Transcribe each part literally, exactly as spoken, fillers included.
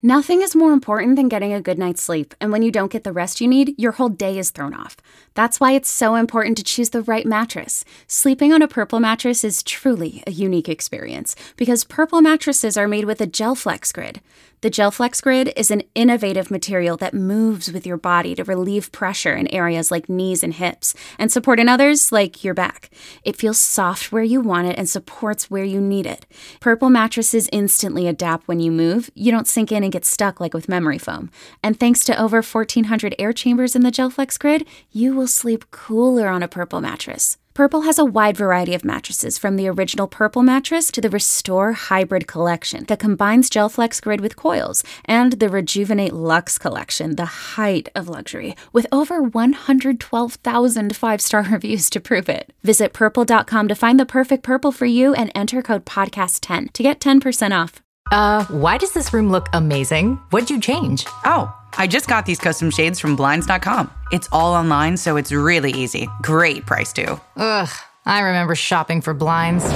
Nothing is more important than getting a good night's sleep, and when you don't get the rest you need, your whole day is thrown off. That's why it's so important to choose the right mattress. Sleeping on a Purple mattress is truly a unique experience, because Purple mattresses are made with a GelFlex Grid. The GelFlex Grid is an innovative material that moves with your body to relieve pressure in areas like knees and hips, and support in others like your back. It feels soft where you want it and supports where you need it. Purple mattresses instantly adapt when you move. You don't sink in and get stuck like with memory foam. And thanks to over fourteen hundred air chambers in the GelFlex Grid, you will sleep cooler on a Purple mattress. Purple has a wide variety of mattresses, from the original Purple mattress to the Restore Hybrid collection that combines GelFlex Grid with coils, and the Rejuvenate Luxe collection, the height of luxury, with over one hundred twelve thousand five-star reviews to prove it. Visit purple dot com to find the perfect Purple for you and enter code podcast ten to get ten percent off. Uh, why does this room look amazing? What'd you change? Oh, I just got these custom shades from Blinds dot com. It's all online, so it's really easy. Great price, too. Ugh, I remember shopping for blinds.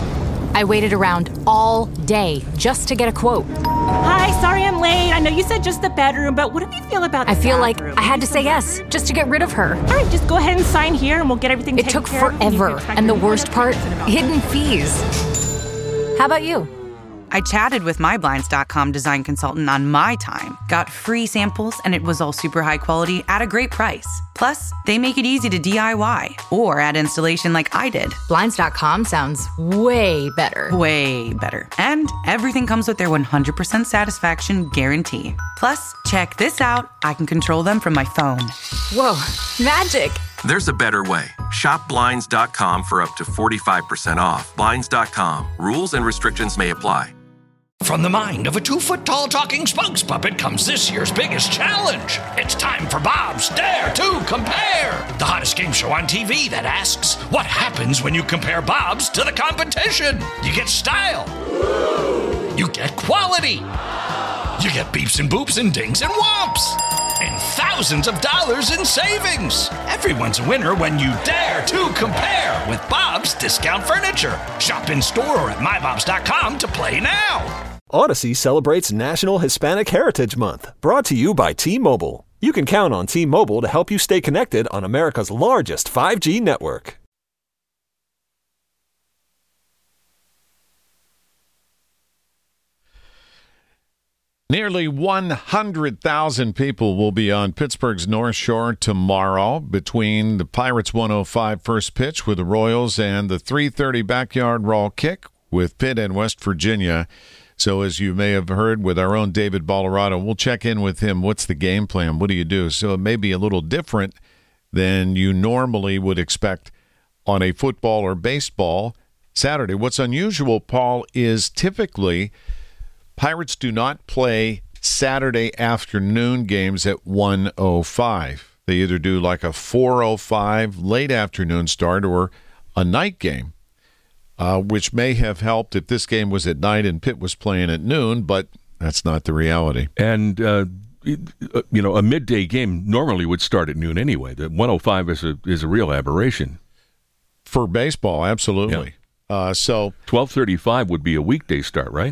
I waited around all day just to get a quote. Hi, sorry I'm late. I know you said just the bedroom, but what do you feel about the I feel bathroom? like I had to say yes just to get rid of her. All right, just go ahead and sign here and we'll get everything It taken took care of. forever, and the worst part, hidden fees. How about you? I chatted with my Blinds dot com design consultant on my time, got free samples, and it was all super high quality at a great price. Plus, they make it easy to D I Y or add installation like I did. Blinds dot com sounds way better. Way better. And everything comes with their one hundred percent satisfaction guarantee. Plus, check this out. I can control them from my phone. Whoa, magic. There's a better way. Shop Blinds dot com for up to forty-five percent off. Blinds dot com. Rules and restrictions may apply. From the mind of a two-foot-tall talking spokes puppet comes this year's biggest challenge. It's time for Bob's Dare to Compare, the hottest game show on T V that asks, what happens when you compare Bob's to the competition? You get style. You get quality. You get beeps and boops and dings and whomps. And thousands of dollars in savings. Everyone's a winner when you dare to compare with Bob's Discount Furniture. Shop in store or at my bobs dot com to play now. Odyssey celebrates National Hispanic Heritage Month, brought to you by T-Mobile. You can count on T-Mobile to help you stay connected on America's largest five G network. Nearly one hundred thousand people will be on Pittsburgh's North Shore tomorrow between the Pirates one oh five first pitch with the Royals and the three thirty backyard raw kick with Pitt and West Virginia. So as you may have heard with our own David Ballarado, we'll check in with him. What's the game plan? What do you do? So it may be a little different than you normally would expect on a football or baseball Saturday. What's unusual, Paul, is typically Pirates do not play Saturday afternoon games at one oh five. They either do like a four oh five late afternoon start or a night game, uh, which may have helped if this game was at night and Pitt was playing at noon, but that's not the reality. And, uh, you know, a midday game normally would start at noon anyway. The one oh five is a, is a real aberration. For baseball, absolutely. Yeah. Uh, so twelve thirty-five would be a weekday start, right?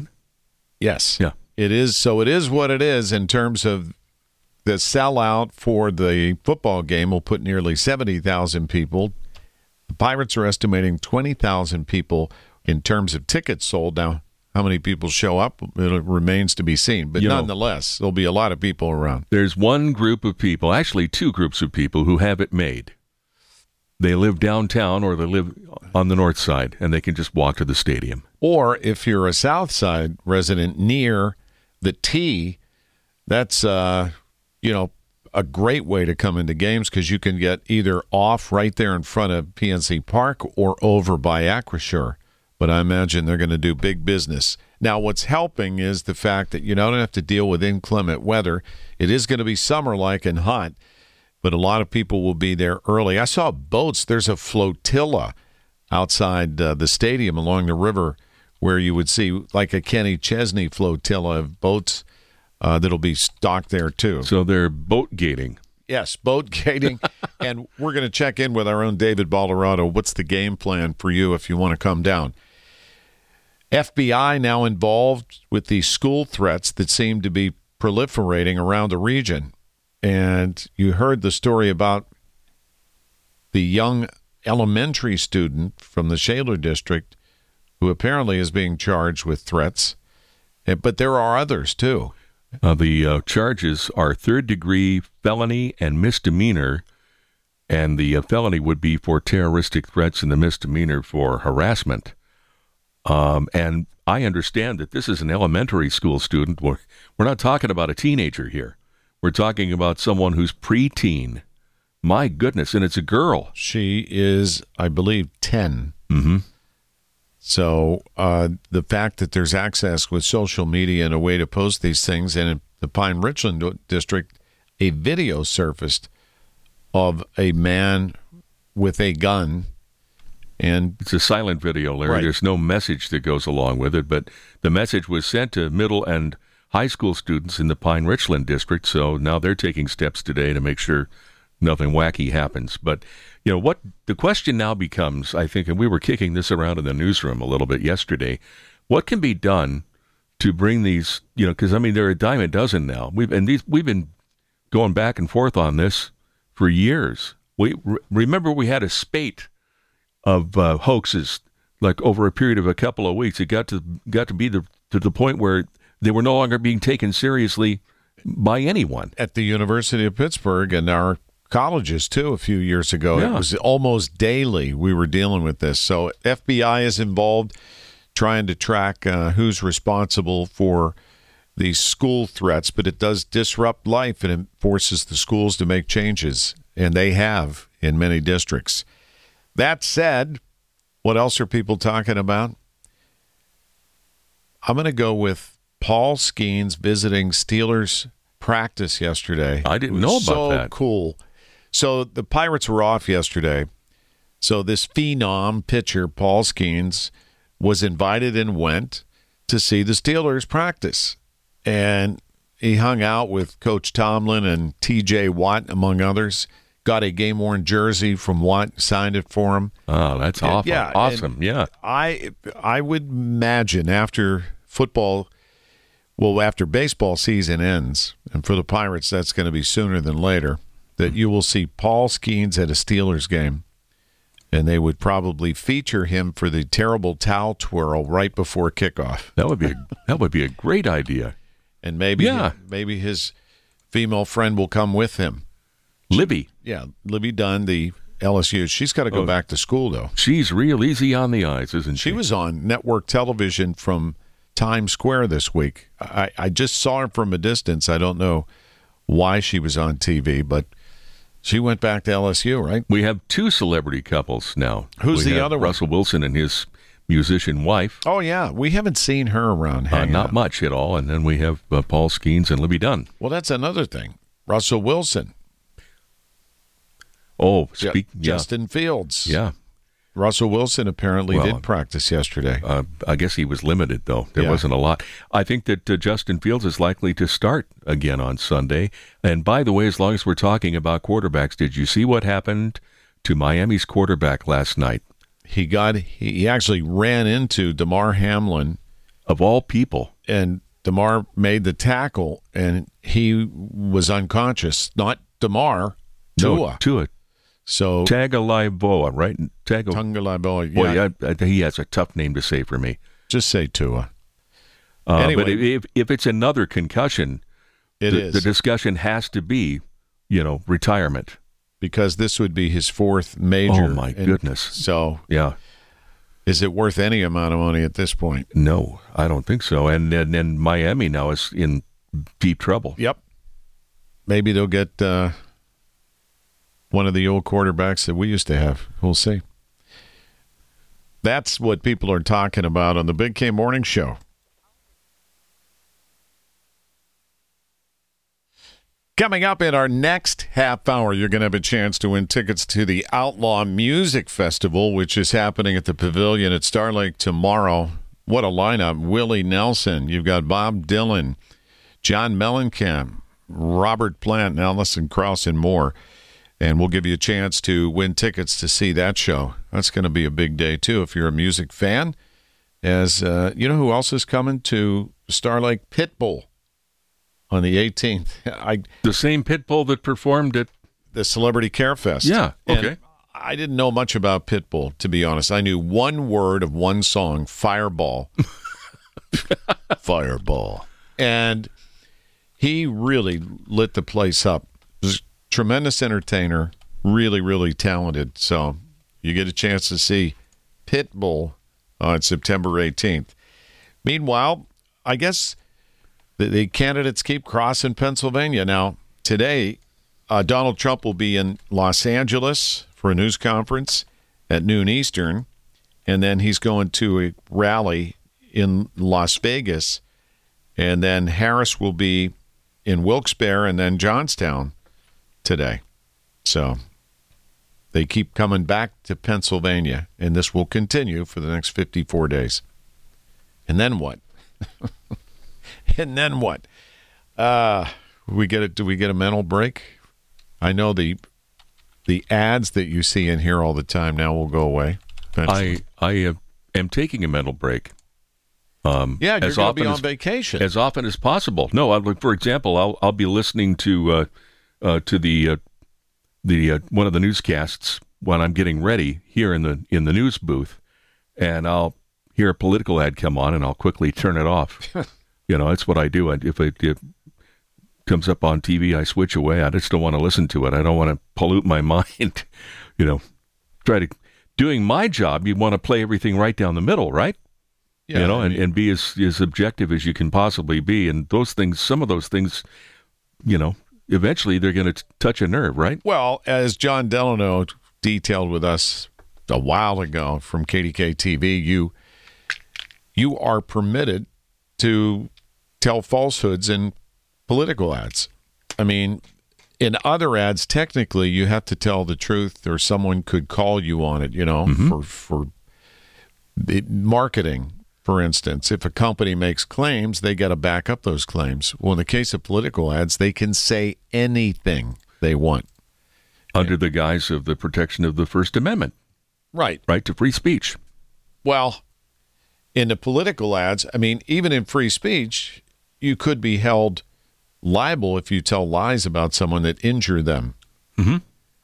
Yes. Yeah. It is. So it is what it is in terms of the sellout for the football game will put nearly seventy thousand people. The Pirates are estimating twenty thousand people in terms of tickets sold. Now, how many people show up, it remains to be seen. But you nonetheless, know, there'll be a lot of people around. There's one group of people, actually two groups of people, who have it made. They live downtown or they live on the north side, and they can just walk to the stadium. Or if you're a south side resident near the T, that's, uh, you know, a great way to come into games because you can get either off right there in front of P N C Park or over by Acrisure. But I imagine they're going to do big business. Now, what's helping is the fact that you don't have to deal with inclement weather. It is going to be summer-like and hot, but a lot of people will be there early. I saw boats. There's a flotilla outside uh, the stadium along the river where you would see like a Kenny Chesney flotilla of boats uh, that'll be stocked there too. So they're boat gating. Yes, boat gating. And we're going to check in with our own David Ballarado. What's the game plan for you if you want to come down? F B I now involved with the school threats that seem to be proliferating around the region. And you heard the story about the young elementary student from the Shaler district who apparently is being charged with threats. But there are others, too. Uh, the uh, charges are third-degree felony and misdemeanor, and the uh, felony would be for terroristic threats and the misdemeanor for harassment. Um, and I understand that this is an elementary school student. We're, we're not talking about a teenager here. We're talking about someone who's preteen. My goodness, and it's a girl. She is, I believe, ten. Mm-hmm. So uh, the fact that there's access with social media and a way to post these things, and in the Pine Richland district, a video surfaced of a man with a gun. And it's a silent video, Larry. Right. There's no message that goes along with it, but the message was sent to middle and high school students in the Pine Richland district, so now they're taking steps today to make sure nothing wacky happens. But, you know, what the question now becomes, I think, and we were kicking this around in the newsroom a little bit yesterday, what can be done to bring these, you know, because, I mean, they're a dime a dozen now. We've, and these, we've been going back and forth on this for years. We re- remember we had a spate of uh, hoaxes, like over a period of a couple of weeks. It got to got to be the, to the point where they were no longer being taken seriously by anyone. At the University of Pittsburgh and our colleges, too, a few years ago, yeah. It was almost daily we were dealing with this. So F B I is involved trying to track uh, who's responsible for these school threats, but it does disrupt life and it forces the schools to make changes, and they have in many districts. That said, what else are people talking about? I'm going to go with Paul Skeens visiting Steelers practice yesterday. I didn't know about so that. Cool. So the Pirates were off yesterday. So this phenom pitcher, Paul Skeens, was invited and went to see the Steelers practice. And he hung out with Coach Tomlin and T J Watt, among others. Got a game-worn jersey from Watt, signed it for him. Oh, that's And, awful. yeah, awesome. Yeah. I I would imagine after football, well, after baseball season ends, and for the Pirates, that's going to be sooner than later, that you will see Paul Skeens at a Steelers game, and they would probably feature him for the terrible towel twirl right before kickoff. That would be a, that would be a great idea. And maybe Yeah. maybe his female friend will come with him. Libby. Yeah, Libby Dunn, the L S U. She's got to go Oh. back to school, though. She's real easy on the eyes, isn't she? She was on network television from Times Square this week. I, I just saw her from a distance. I don't know why she was on T V, but she went back to L S U, right? We have two celebrity couples now. Who's We the have other one? Russell Wilson and his musician wife. Oh, yeah. We haven't seen her around Uh, hanging not out. much at all. And then we have uh, Paul Skeens and Libby Dunn. Well, that's another thing. Russell Wilson. Oh, Ju- speak, yeah. Justin Fields. Yeah. Russell Wilson apparently Well, did practice yesterday. Uh, I guess he was limited, though. There Yeah. wasn't a lot. I think that uh, Justin Fields is likely to start again on Sunday. And by the way, as long as we're talking about quarterbacks, did you see what happened to Miami's quarterback last night? He got he actually ran into DeMar Hamlin, of all people, and DeMar made the tackle, and he was unconscious. Not DeMar, Tua. No, Tua. So Tagovailoa, right? Tago. Tagovailoa. Boy, Yeah, I, I, he has a tough name to say for me. just say Tua. Uh, Anyway. but if if it's another concussion, It the, is the discussion has to be, you know, retirement. because this would be his fourth major. Oh, my And goodness. So Yeah. is it worth any amount of money at this point? No, I don't think so. And and, and Miami now is in deep trouble. Yep. Maybe they'll get uh, one of the old quarterbacks that we used to have. We'll see. That's what people are talking about on the Big K Morning Show. Coming up in our next half hour, you're going to have a chance to win tickets to the Outlaw Music Festival, which is happening at the Pavilion at Star Lake tomorrow. What a lineup. Willie Nelson. You've got Bob Dylan, John Mellencamp, Robert Plant, Alison Krauss, and more. And we'll give you a chance to win tickets to see that show. That's going to be a big day, too, if you're a music fan. As uh, you know who else is coming to Star Lake? Pitbull. on the eighteenth. I The same Pitbull that performed at the Celebrity Care Fest. Yeah, okay. And I didn't know much about Pitbull, to be honest. I knew one word of one song, Fireball. Fireball. And he really lit the place up. Was a tremendous entertainer, really, really talented. So you get a chance to see Pitbull on September eighteenth. Meanwhile, I guess the, the candidates keep crossing Pennsylvania. Now, today, uh, Donald Trump will be in Los Angeles for a news conference at noon Eastern, and then he's going to a rally in Las Vegas, and then Harris will be in Wilkes-Barre and then Johnstown today. So they keep coming back to Pennsylvania, and this will continue for the next fifty-four days. And then what? and then what? Uh, we get it. Do we get a mental break? I know the the ads that you see in here all the time now will go away. I I uh, am taking a mental break. Um, yeah, you're going to be on as, vacation as often as possible. No, I, for example, I'll I'll be listening to uh, uh, to the uh, the uh, one of the newscasts when I'm getting ready here in the in the news booth, and I'll hear a political ad come on, and I'll quickly turn it off. You know, that's what I do. I, if it, it comes up on T V, I switch away. I just don't want to listen to it. I don't want to pollute my mind. You know, try to doing my job. You want to play everything right down the middle, right? Yeah, you know, I and, mean, and be as, as objective as you can possibly be. And those things, some of those things, you know, eventually they're going to touch a nerve, right? Well, as John Delano detailed with us a while ago from K D K T V, you you are permitted to tell falsehoods in political ads. I mean, in other ads, technically, you have to tell the truth, or someone could call you on it, you know, mm-hmm. for for it, marketing. For instance, if a company makes claims, they got to back up those claims. Well, in the case of political ads, they can say anything they want. Under the guise of the protection of the First Amendment. Right. Right to free speech. Well, in the political ads, I mean, even in free speech, you could be held liable if you tell lies about someone that injure them. Mm-hmm.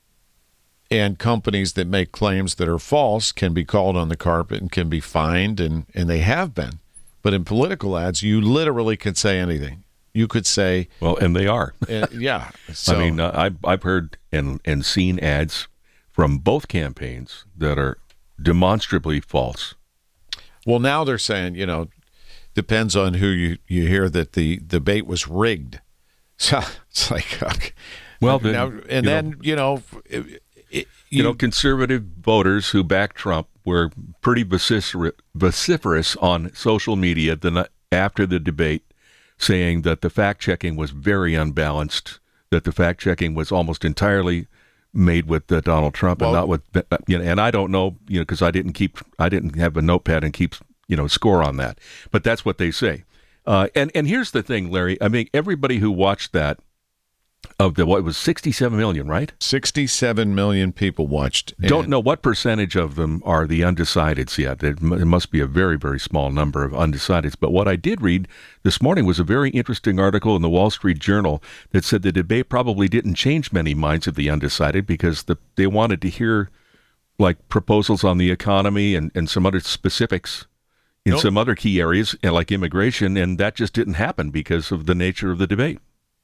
And companies that make claims that are false can be called on the carpet and can be fined, and, and they have been. But in political ads, you literally could say anything. You could say... Well, and they are. uh, yeah. So, I mean, uh, I've, I've heard and, and seen ads from both campaigns that are demonstrably false. Well, now they're saying, you know, depends on who you, you hear that the debate was rigged. So it's like... Okay. Well, then, now, and you then, know, you know... It, It, you, you know, conservative voters who backed Trump were pretty vociferous, vociferous on social media the, after the debate, saying that the fact-checking was very unbalanced, that the fact-checking was almost entirely made with uh, Donald Trump well, and not with, you know, and I don't know, you know, because I didn't keep, I didn't have a notepad and keep, you know, score on that. But that's what they say. Uh, and, and here's the thing, Larry. I mean, everybody who watched that, of the, what, it was sixty-seven million, right? sixty-seven million people watched. Don't know what percentage of them are the undecideds yet. It, m- it must be a very, very small number of undecideds. But what I did read this morning was a very interesting article in the Wall Street Journal that said the debate probably didn't change many minds of the undecided because the, they wanted to hear like proposals on the economy and, and some other specifics in nope. some other key areas, like immigration, and that just didn't happen because of the nature of the debate.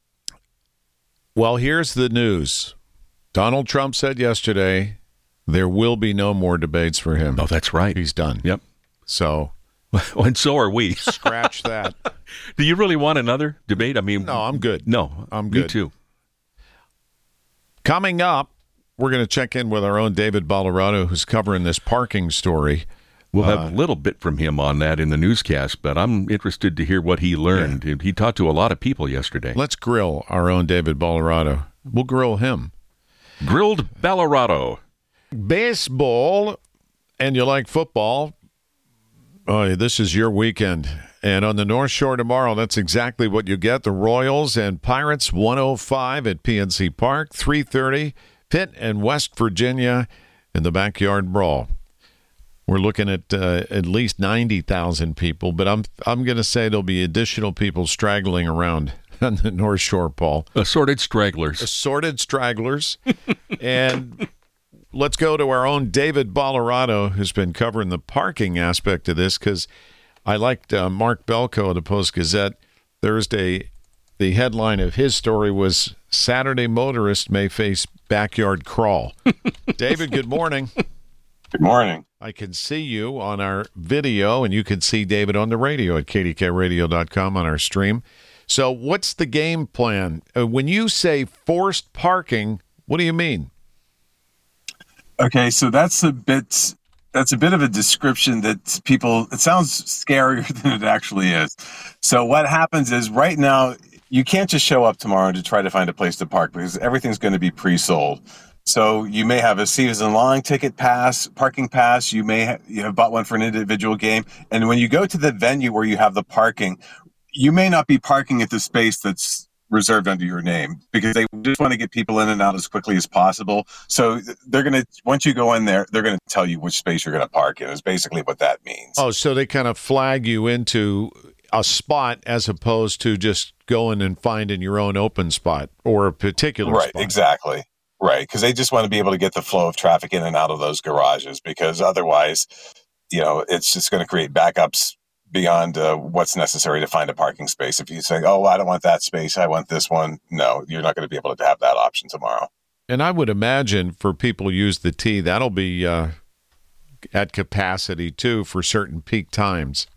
Well, here's the news. Donald Trump said yesterday there will be no more debates for him. Oh, that's right. He's done. Yep. So, and so are we. Scratch that. Do you really want another debate? I mean, no, I'm good. No, I'm good. Me too. Coming up, we're going to check in with our own David Ballarado, who's covering this parking story. We'll have uh, a little bit from him on that in the newscast, but I'm interested to hear what he learned. Yeah. He talked to a lot of people yesterday. Let's grill our own David Ballarado. We'll grill him. Grilled Ballarado. Baseball, and you like football, oh, this is your weekend. And on the North Shore tomorrow, that's exactly what you get. The Royals and Pirates, one oh five at P N C Park, three thirty, Pitt and West Virginia in the Backyard Brawl. We're looking at uh, at least ninety thousand people, but I'm I'm going to say there'll be additional people straggling around on the North Shore, Paul. Assorted stragglers. Assorted stragglers. And let's go to our own David Ballarado, who's been covering the parking aspect of this, because I liked uh, Mark Belko of the Post-Gazette Thursday. The headline of his story was Saturday motorist may face backyard crawl. David, good morning. Good morning. I can see you on our video, and you can see David on the radio at K D K radio dot com on our stream. So what's the game plan? Uh, when you say forced parking, what do you mean? Okay, so that's a bit that's a bit of a description that people, it sounds scarier than it actually is. So what happens is right now, you can't just show up tomorrow to try to find a place to park because everything's going to be pre-sold. So you may have a season long ticket pass, parking pass. You may ha- you have bought one for an individual game. And when you go to the venue where you have the parking, you may not be parking at the space that's reserved under your name because they just want to get people in and out as quickly as possible. So they're going to, once you go in there, they're going to tell you which space you're going to park in is basically what that means. Oh, so they kind of flag you into a spot as opposed to just going and finding your own open spot or a particular right, spot. Right, exactly. Right, because they just want to be able to get the flow of traffic in and out of those garages because otherwise, you know, it's just going to create backups beyond uh, what's necessary to find a parking space. If you say, oh, I don't want that space, I want this one. No, you're not going to be able to have that option tomorrow. And I would imagine for people who use the T, that'll be uh, at capacity too for certain peak times.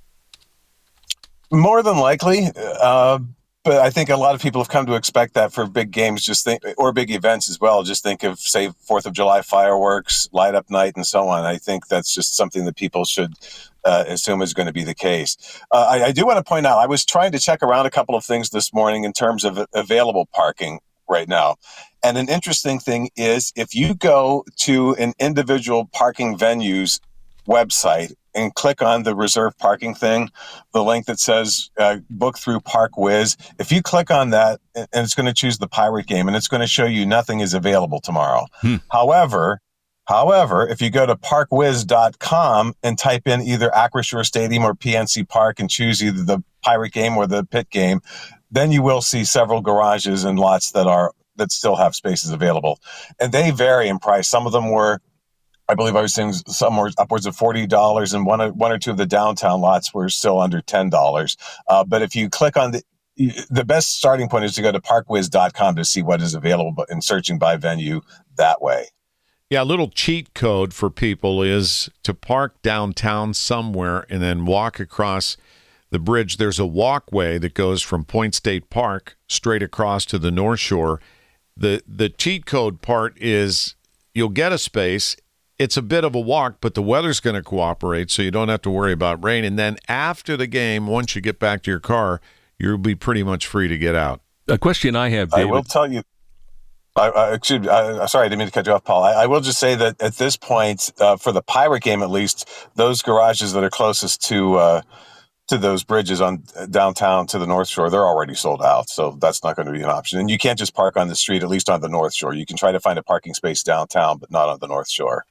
More than likely. Uh, but I think a lot of people have come to expect that for big games, just think, or big events as well. Just think of, say, fourth of July fireworks, light up night, and so on. I think that's just something that people should uh, assume is going to be the case. Uh, I, I do want to point out, I was trying to check around a couple of things this morning in terms of available parking right now. And an interesting thing is if you go to an individual parking venue's website and click on the reserve parking thing, the link that says uh, book through ParkWiz. If you click on that, and it's going to choose the Pirate game, and it's going to show you nothing is available tomorrow. Hmm. However, however, if you go to park wiz dot com and type in either Acrisure Stadium or P N C Park and choose either the Pirate game or the Pit game, then you will see several garages and lots that are that still have spaces available, and they vary in price. Some of them were, I believe I was seeing somewhere upwards of forty dollars, and one, one or two of the downtown lots were still under ten dollars. Uh, but if you click on the, the best starting point is to go to park wiz dot com to see what is available and searching by venue that way. Yeah, a little cheat code for people is to park downtown somewhere and then walk across the bridge. There's a walkway that goes from Point State Park straight across to the North Shore. The, the cheat code part is you'll get a space. It's a bit of a walk, but the weather's going to cooperate, so you don't have to worry about rain. And then after the game, once you get back to your car, you'll be pretty much free to get out. A question I have, David. I will tell you. I, I, excuse me, I, sorry, I didn't mean to cut you off, Paul. I, I will just say that at this point, uh, for the Pirate game at least, those garages that are closest to uh, to those bridges on downtown to the North Shore, they're already sold out, so that's not going to be an option. And you can't just park on the street, at least on the North Shore. You can try to find a parking space downtown, but not on the North Shore.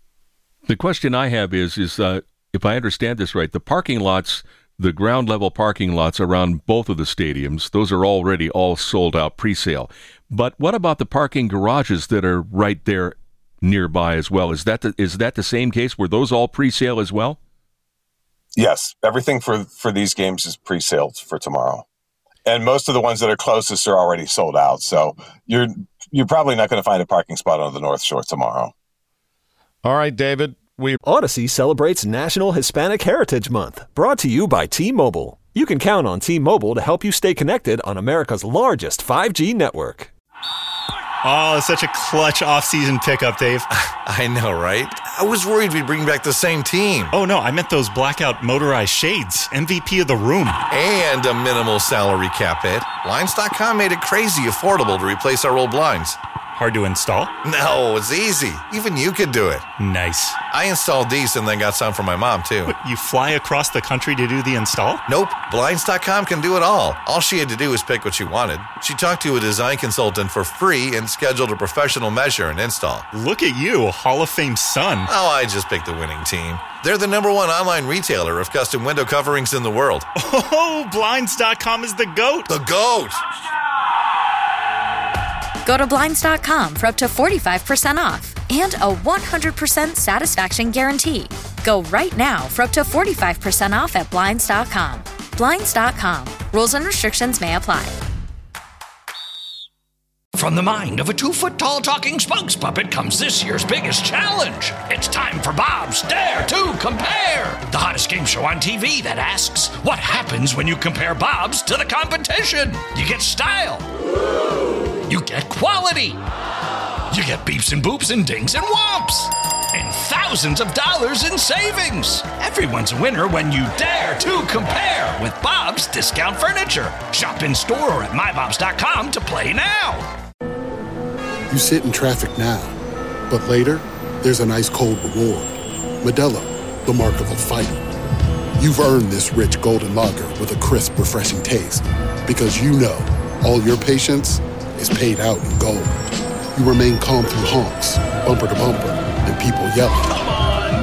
The question I have is, is uh, if I understand this right, the parking lots, the ground level parking lots around both of the stadiums, those are already all sold out pre-sale. But what about the parking garages that are right there nearby as well? Is that the, is that the same case? Were those all pre-sale as well? Yes, everything for, for these games is pre-sale for tomorrow. And most of the ones that are closest are already sold out. So you're you're probably not going to find a parking spot on the North Shore tomorrow. All right, David. We Odyssey celebrates National Hispanic Heritage Month, brought to you by T-Mobile. You can count on T-Mobile to help you stay connected on America's largest five G network. Oh, such a clutch off-season pickup, Dave. I know, right? I was worried we'd bring back the same team. Oh, no, I meant those blackout motorized shades. M V P of the room. And a minimal salary cap hit. Blinds dot com made it crazy affordable to replace our old blinds. hard to install? No, it's easy. Even you could do it. Nice. I installed these and then got some for my mom, too. But you fly across the country to do the install? Nope. Blinds dot com can do it all. All she had to do was pick what she wanted. She talked to a design consultant for free and scheduled a professional measure and install. Look at you, Hall of Fame son. Oh, I just picked the winning team. They're the number one online retailer of custom window coverings in the world. Oh, Blinds dot com is the GOAT. The GOAT! Go to Blinds dot com for up to forty-five percent off and a one hundred percent satisfaction guarantee. Go right now for up to forty-five percent off at Blinds dot com. Blinds dot com. Rules and restrictions may apply. From the mind of a two-foot-tall talking spokes puppet comes this year's biggest challenge. It's time for Bob's Dare to Compare, the hottest game show on T V that asks, what happens when you compare Bob's to the competition? You get style. You get quality. You get beeps and boops and dings and whomps. And thousands of dollars in savings. Everyone's a winner when you dare to compare with Bob's Discount Furniture. Shop in store or at my bobs dot com to play now. You sit in traffic now, but later, there's an ice-cold reward. Modelo, the mark of a fighter. You've earned this rich golden lager with a crisp, refreshing taste. Because you know, all your patience is paid out in gold. You remain calm through honks, bumper to bumper, and people yelling. Come on,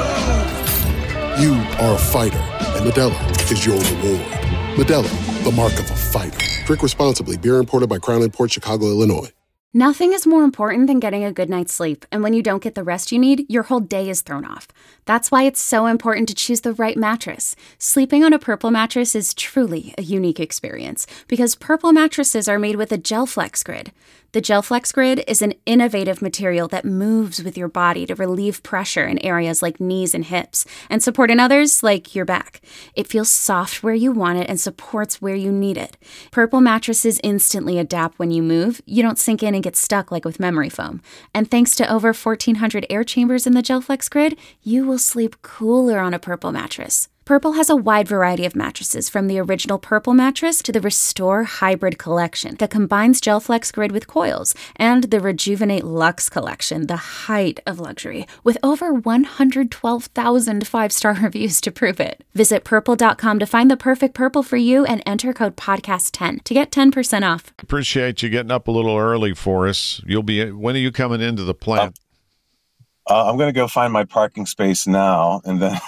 move! You are a fighter, and Modelo is your reward. Modelo, the mark of a fighter. Drink responsibly. Beer imported by Crown Imports, Chicago, Illinois. Nothing is more important than getting a good night's sleep, and when you don't get the rest you need, your whole day is thrown off. That's why it's so important to choose the right mattress. Sleeping on a Purple mattress is truly a unique experience, because Purple mattresses are made with a GelFlex Grid. The GelFlex Grid is an innovative material that moves with your body to relieve pressure in areas like knees and hips, and support in others like your back. It feels soft where you want it and supports where you need it. Purple mattresses instantly adapt when you move. You don't sink in and get stuck like with memory foam. And thanks to over fourteen hundred air chambers in the GelFlex Grid, you will sleep cooler on a Purple mattress. Purple has a wide variety of mattresses, from the original Purple mattress to the Restore Hybrid collection that combines GelFlex Grid with coils, and the Rejuvenate Luxe collection, the height of luxury, with over one hundred twelve thousand five-star reviews to prove it. Visit purple dot com to find the perfect Purple for you and enter code podcast ten to get ten percent off. Appreciate you getting up a little early for us. You'll be when are you coming into the plant? Um, Uh, I'm going to go find my parking space now, and then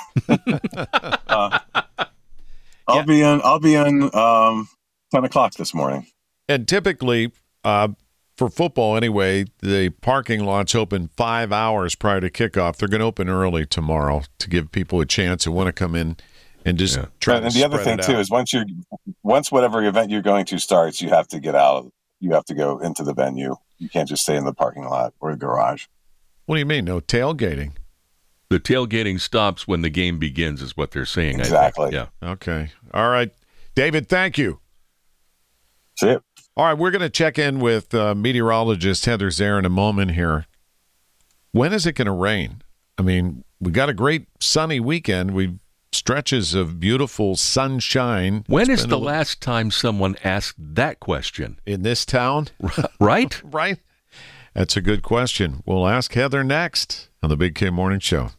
uh, I'll yeah. be in. I'll be in um, ten o'clock this morning. And typically, uh, for football anyway, the parking lots open five hours prior to kickoff. They're going to open early tomorrow to give people a chance who want to come in and just yeah. try. And, to and the other thing too is once you once whatever event you're going to starts, you have to get out. You have to go into the venue. You can't just stay in the parking lot or the garage. What do you mean, no tailgating? The tailgating stops when the game begins is what they're saying. Exactly. I think. Yeah. Okay. All right. David, thank you. See it. All right, we're going to check in with uh, meteorologist Heather Zare in a moment here. When is it going to rain? I mean, we got a great sunny weekend. We stretches of beautiful sunshine. When it's is the last time someone asked that question? In this town? Right? Right. That's a good question. We'll ask Heather next on the Big K Morning Show.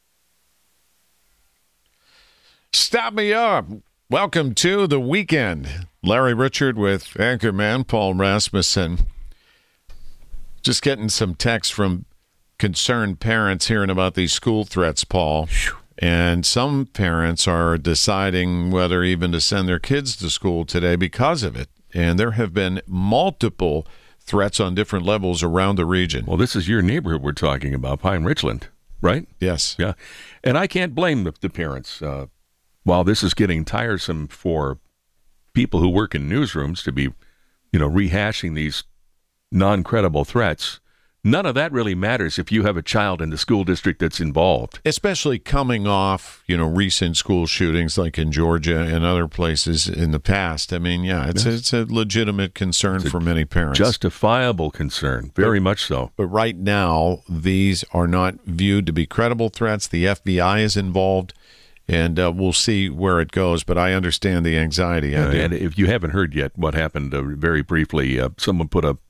Stop me up. Welcome to the weekend. Larry Richard with anchorman Paul Rasmussen. Just getting some text from concerned parents hearing about these school threats, Paul. And some parents are deciding whether even to send their kids to school today because of it. And there have been multiple threats on different levels around the region. Well, this is your neighborhood we're talking about, Pine Richland, right? Yes. Yeah. And I can't blame the, the parents. Uh, while this is getting tiresome for people who work in newsrooms to be, you know, rehashing these non-credible threats, none of that really matters if you have a child in the school district that's involved. Especially coming off, you know, recent school shootings like in Georgia and other places in the past. I mean, yeah, it's, yes. a, it's a legitimate concern it's for many parents. Justifiable concern, very but, much so. But right now, these are not viewed to be credible threats. The F B I is involved, and uh, we'll see where it goes. But I understand the anxiety. Uh, and if you haven't heard yet what happened, uh, very briefly, uh, someone put a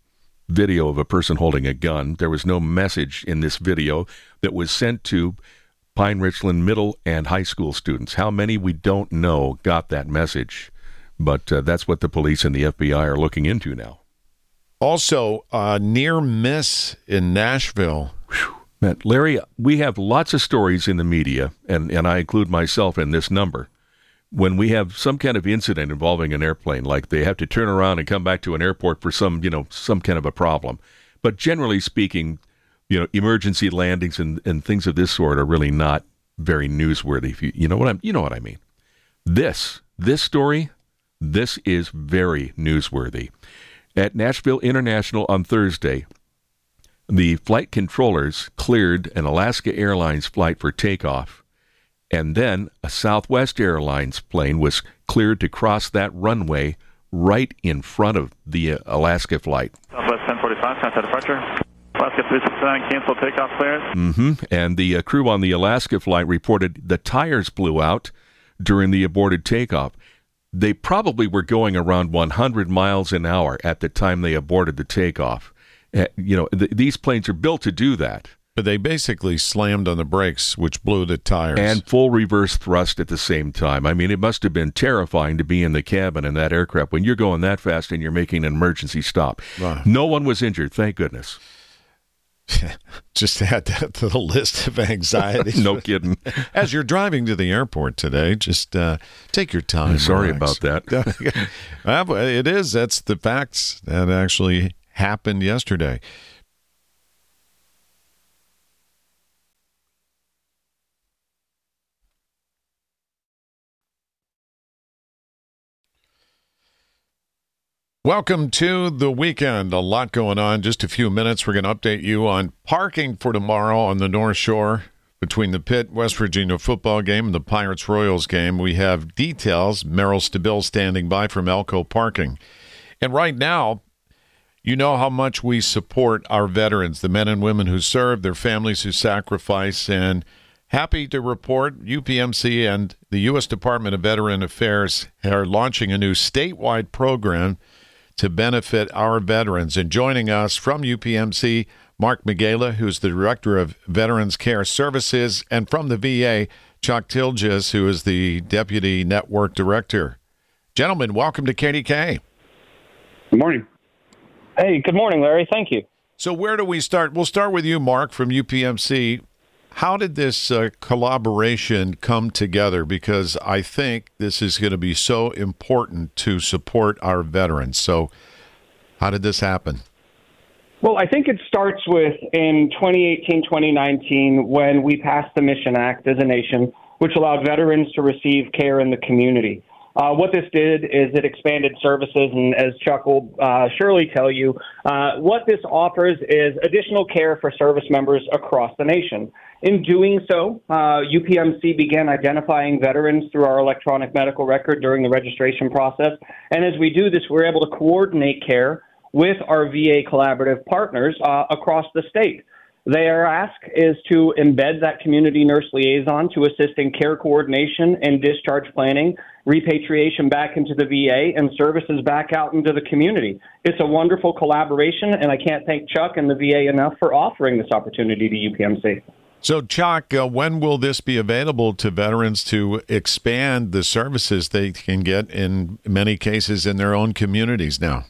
video of a person holding a gun. There was no message in this video that was sent to Pine Richland middle and high school students. How many, we don't know, got that message. But uh, that's what the police and the F B I are looking into now. Also, uh, near miss in Nashville. Whew. Man, Larry, we have lots of stories in the media, and, and I include myself in this number. When we have some kind of incident involving an airplane, like they have to turn around and come back to an airport for some, you know, some kind of a problem. But generally speaking, you know, emergency landings and, and things of this sort are really not very newsworthy. If you, you know what I'm, you know what I mean. This, this story, this is very newsworthy. At Nashville International on Thursday, the flight controllers cleared an Alaska Airlines flight for takeoff, and then a Southwest Airlines plane was cleared to cross that runway right in front of the uh, Alaska flight. Southwest ten forty-five, contact departure. Alaska three six nine, cancel takeoff clearance. Mm-hmm. And the uh, crew on the Alaska flight reported the tires blew out during the aborted takeoff. They probably were going around one hundred miles an hour at the time they aborted the takeoff. Uh, you know, th- these planes are built to do that. But they basically slammed on the brakes, which blew the tires. And full reverse thrust at the same time. I mean, it must have been terrifying to be in the cabin in that aircraft when you're going that fast and you're making an emergency stop. Wow. No one was injured, thank goodness. Just add that to the list of anxieties. No kidding. As you're driving to the airport today, just uh, take your time. I'm sorry relax. about that. Well, it is. That's the facts that actually happened yesterday. Welcome to the weekend. A lot going on. Just a few minutes. We're going to update you on parking for tomorrow on the North Shore between the Pitt West Virginia football game and the Pirates-Royals game. We have details. Merrill Stabill standing by from Elko Parking. And right now, you know how much we support our veterans, the men and women who serve, their families who sacrifice, and happy to report U P M C and the U S Department of Veteran Affairs are launching a new statewide program to benefit our veterans. And joining us from U P M C, Mark Migela, who's the Director of Veterans Care Services, and from the V A, Chuck Tilges, who is the Deputy Network Director. Gentlemen, welcome to K D K. Good morning. Hey, good morning, Larry. Thank you. So where do we start? We'll start with you, Mark, from U P M C. How did this uh, collaboration come together? Because I think this is going to be so important to support our veterans. So how did this happen? Well, I think it starts with in twenty eighteen, twenty nineteen, when we passed the Mission Act as a nation, which allowed veterans to receive care in the community. Uh, what this did is it expanded services, and as Chuck will uh, surely tell you, uh, what this offers is additional care for service members across the nation. In doing so, uh, U P M C began identifying veterans through our electronic medical record during the registration process. And as we do this, we're able to coordinate care with our V A collaborative partners uh, across the state. Their ask is to embed that community nurse liaison to assist in care coordination and discharge planning, repatriation back into the V A, and services back out into the community. It's a wonderful collaboration, and I can't thank Chuck and the V A enough for offering this opportunity to U P M C. So, Chuck, uh, when will this be available to veterans to expand the services they can get in many cases in their own communities now?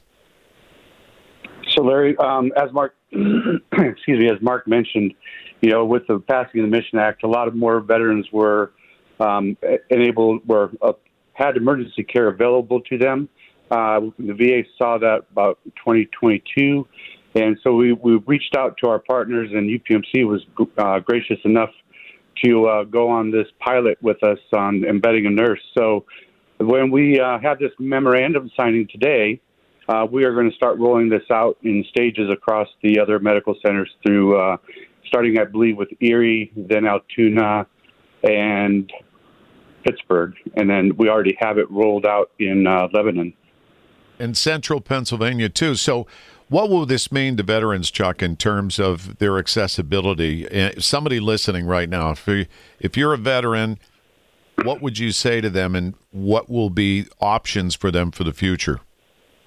So, Larry, um, as Mark, excuse me, as Mark mentioned, you know, with the passing of the Mission Act, a lot of more veterans were um, enabled, were uh, had emergency care available to them. Uh, the V A saw that about twenty twenty-two. And so we, we reached out to our partners, and U P M C was uh, gracious enough to uh, go on this pilot with us on embedding a nurse. So when we uh, have this memorandum signing today, uh, we are going to start rolling this out in stages across the other medical centers through, uh, starting, I believe, with Erie, then Altoona, and Pittsburgh. And then we already have it rolled out in uh, Lebanon. And central Pennsylvania, too. So what will this mean to veterans, Chuck, in terms of their accessibility? Somebody listening right now, if, you, if you're a veteran, what would you say to them, and what will be options for them for the future?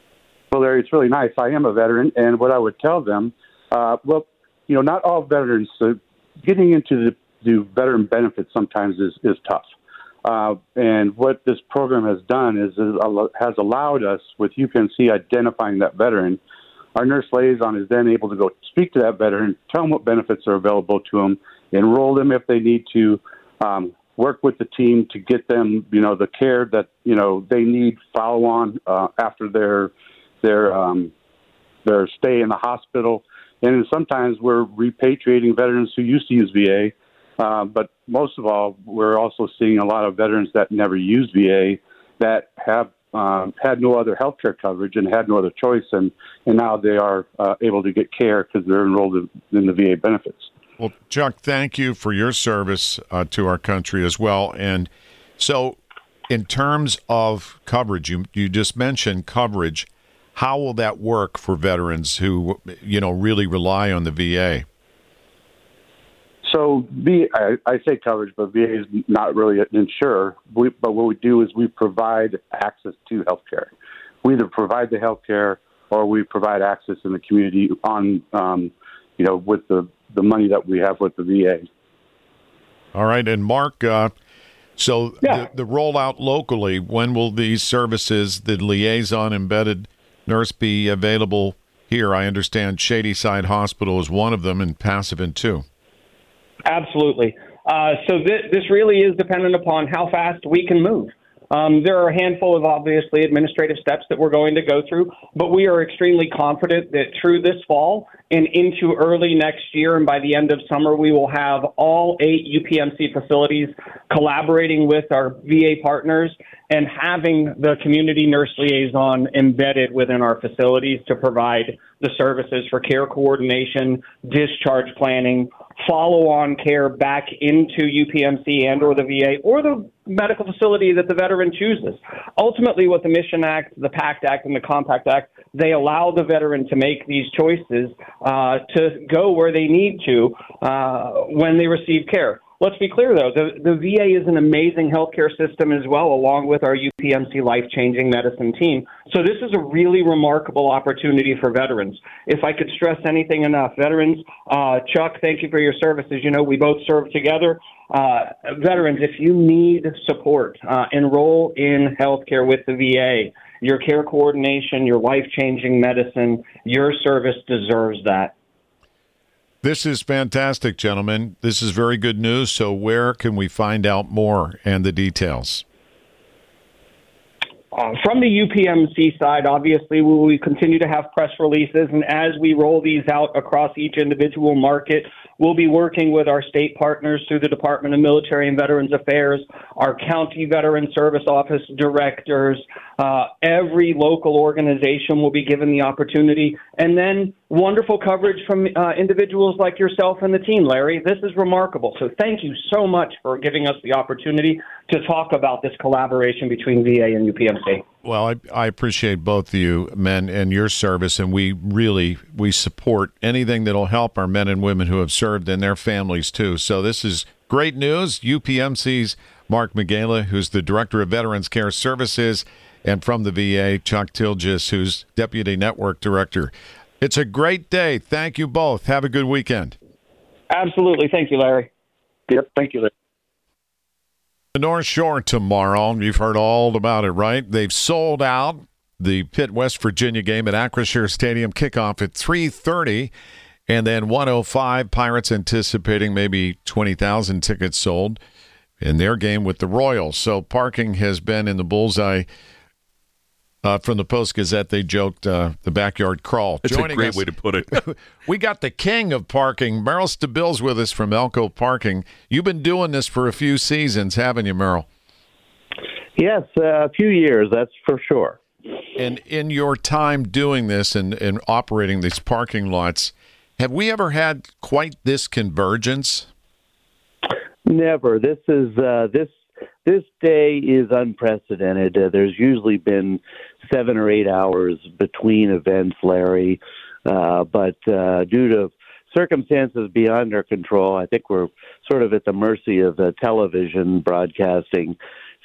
Well, Larry, it's really nice. I am a veteran, and what I would tell them, uh, well, you know, not all veterans, so getting into the, the veteran benefits sometimes is, is tough. Uh, and what this program has done is it has allowed us, with U P M C identifying that veteran, our nurse liaison is then able to go speak to that veteran, tell them what benefits are available to them, enroll them if they need to, um, work with the team to get them, you know, the care that, you know, they need, follow on uh, after their their um, their stay in the hospital. And sometimes we're repatriating veterans who used to use V A. Uh, but most of all, we're also seeing a lot of veterans that never used V A that have um, had no other health care coverage and had no other choice, and, and now they are uh, able to get care because they're enrolled in, in the V A benefits. Well, Chuck, thank you for your service uh, to our country as well. And so in terms of coverage, you, you just mentioned coverage. How will that work for veterans who, you know, really rely on the V A? So V, I, I say coverage, but V A is not really an insurer. We, but what we do is we provide access to health care. We either provide the health care or we provide access in the community on, um, you know, with the, the money that we have with the V A. All right. And Mark, uh, so yeah. the, the rollout locally, when will these services, the liaison embedded nurse, be available here? I understand Shadyside Hospital is one of them and Passavant too. Absolutely. Uh, so th- this really is dependent upon how fast we can move. Um, there are a handful of obviously administrative steps that we're going to go through, but we are extremely confident that through this fall and into early next year and by the end of summer, we will have all eight U P M C facilities collaborating with our V A partners and having the community nurse liaison embedded within our facilities to provide the services for care coordination, discharge planning, follow-on care back into U P M C and or the V A or the medical facility that the veteran chooses. Ultimately, what the Mission Act, the PACT Act, and the Compact Act, they allow the veteran to make these choices uh, to go where they need to uh, when they receive care. Let's be clear, though, the, the V A is an amazing healthcare system as well, along with our U P M C life-changing medicine team. So this is a really remarkable opportunity for veterans. If I could stress anything enough, veterans, uh, Chuck, thank you for your services. You know, we both serve together. Uh, veterans, if you need support, uh, enroll in healthcare with the V A. Your care coordination, your life-changing medicine, your service deserves that. This is fantastic, gentlemen. This is very good news. So where can we find out more and the details? Uh, from the U P M C side, obviously, we will continue to have press releases, and as we roll these out across each individual market, we'll be working with our state partners through the Department of Military and Veterans Affairs, our county Veteran Service Office directors. Uh, every local organization will be given the opportunity, and then wonderful coverage from uh, individuals like yourself and the team, Larry. This is remarkable. So thank you so much for giving us the opportunity to talk about this collaboration between V A and U P M C. Well, I, I appreciate both of you men and your service, and we really we support anything that will help our men and women who have served and their families too. So this is great news. U P M C's Mark Megala, who's the Director of Veterans Care Services, and from the V A, Chuck Tilgis, who's Deputy Network Director. It's a great day. Thank you both. Have a good weekend. Absolutely. Thank you, Larry. Yep. Thank you, Larry. The North Shore tomorrow. You've heard all about it, right? They've sold out the Pitt, West Virginia game at Acrisure Stadium. Kickoff at three thirty. And then one oh five, Pirates anticipating maybe twenty thousand tickets sold in their game with the Royals. So parking has been in the bullseye. Uh, from the Post-Gazette, they joked uh, the backyard crawl. It's Joining a great us, way to put it. We got the king of parking, Merrill Stabill's with us from Elko Parking. You've been doing this for a few seasons, haven't you, Merrill? Yes, uh, a few years, that's for sure. And in your time doing this and, and operating these parking lots, have we ever had quite this convergence? Never. This is uh, this this day is unprecedented. Uh, there's usually been seven or eight hours between events, Larry, uh, but uh, due to circumstances beyond our control, I think we're sort of at the mercy of uh, television broadcasting.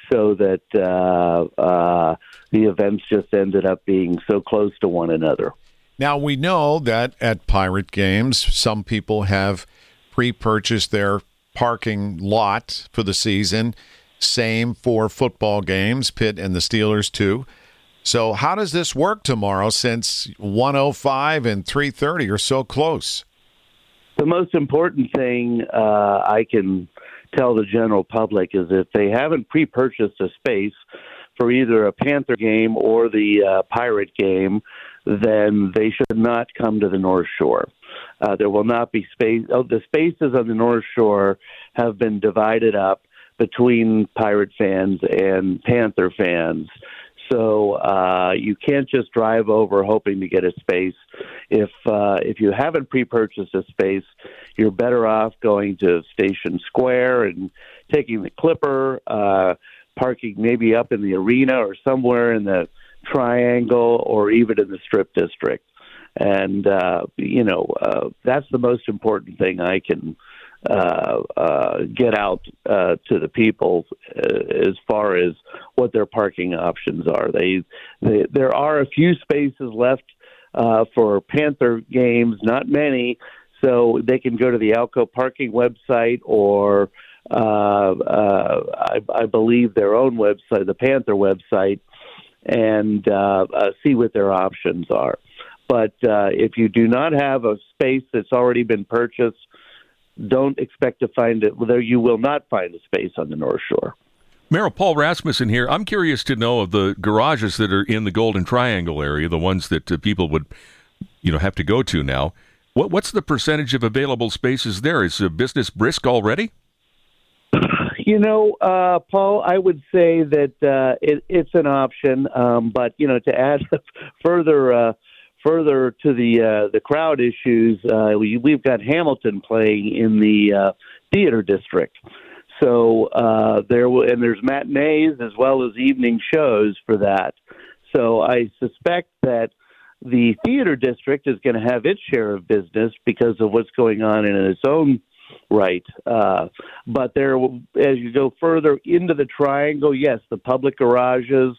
so that uh, uh, the events just ended up being so close to one another. Now, we know that at Pirate games, some people have pre-purchased their parking lot for the season. Same for football games, Pitt and the Steelers too. So how does this work tomorrow since one oh five and three thirty are so close? The most important thing uh, I can tell the general public is if they haven't pre-purchased a space for either a Panther game or the uh, Pirate game, then they should not come to the North Shore. Uh, there will not be space. Oh, the spaces on the North Shore have been divided up between Pirate fans and Panther fans. So uh, you can't just drive over hoping to get a space. If uh, if you haven't pre-purchased a space, you're better off going to Station Square and taking the Clipper, uh, parking maybe up in the arena or somewhere in the Triangle or even in the Strip District. And, uh, you know, uh, that's the most important thing I can uh, uh, get out uh, to the people uh, as far as what their parking options are. They, they there are a few spaces left uh, for Panther games, not many, so they can go to the Alco parking website or uh, uh, I, I believe their own website, the Panther website, and uh, uh, see what their options are. But uh, if you do not have a space that's already been purchased, don't expect to find it. There, you will not find a space on the North Shore. Merrill, Paul Rasmussen here. I'm curious to know of the garages that are in the Golden Triangle area, the ones that uh, people would, you know, have to go to now. What, what's the percentage of available spaces there? Is uh, business brisk already? You know, uh, Paul, I would say that uh, it, it's an option, um, but you know, to add further. Uh, Further to the uh, the crowd issues, uh, we, we've got Hamilton playing in the uh, theater district, so uh, there will, and there's matinees as well as evening shows for that. So I suspect that the theater district is going to have its share of business because of what's going on in its own right. Uh, but there, as you go further into the Triangle, yes, the public garages.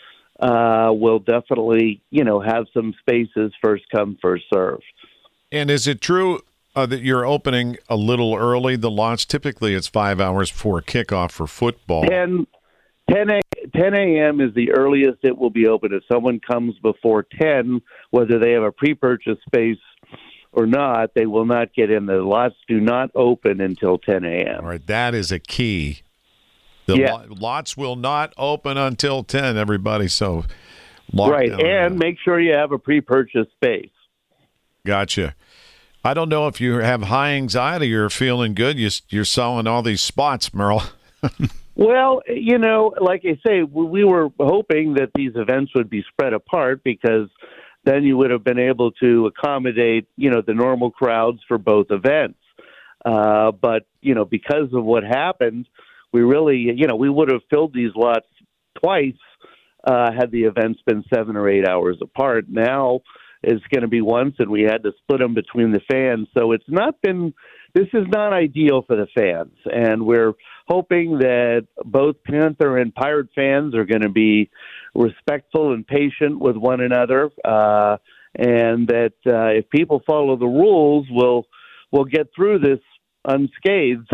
Uh, will definitely, you know, have some spaces first come, first serve. And is it true uh, that you're opening a little early? The lots, typically it's five hours before kickoff for football. ten, ten a.m. is the earliest it will be open. If someone comes before ten, whether they have a pre-purchase space or not, they will not get in. The lots do not open until ten a.m. All right, that is a key. The yeah. lo- lots will not open until ten, everybody, so lock Right, down and make sure you have a pre-purchase space. Gotcha. I don't know if you have high anxiety or feeling good. You, you're selling all these spots, Merle. Well, you know, like I say, we were hoping that these events would be spread apart because then you would have been able to accommodate, you know, the normal crowds for both events. Uh, but, you know, because of what happened, we really, you know, we would have filled these lots twice uh, had the events been seven or eight hours apart. Now it's going to be once, and we had to split them between the fans. So it's not been, this is not ideal for the fans. And we're hoping that both Panther and Pirate fans are going to be respectful and patient with one another. Uh, and that uh, if people follow the rules, we'll, we'll get through this unscathed.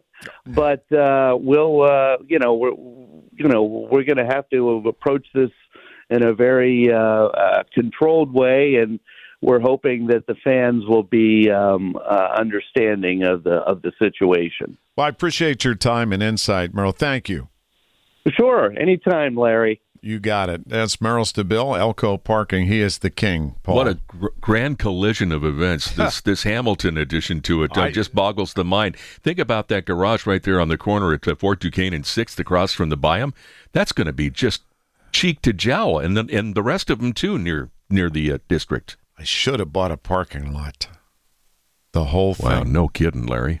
But uh, we'll, uh, you know, we're, you know, we're going to have to approach this in a very uh, uh, controlled way, and we're hoping that the fans will be um, uh, understanding of the of the situation. Well, I appreciate your time and insight, Merle. Thank you. Sure, anytime, Larry. You got it. That's Merle Stabile, Elko Parking. He is the king, Paul. What a gr- grand collision of events. This this Hamilton addition to it uh, I, just boggles the mind. Think about that garage right there on the corner at uh, Fort Duquesne and sixth across from the Byam. That's going to be just cheek to jowl, and the, and the rest of them, too, near near the uh, district. I should have bought a parking lot. The whole thing. Wow, no kidding, Larry.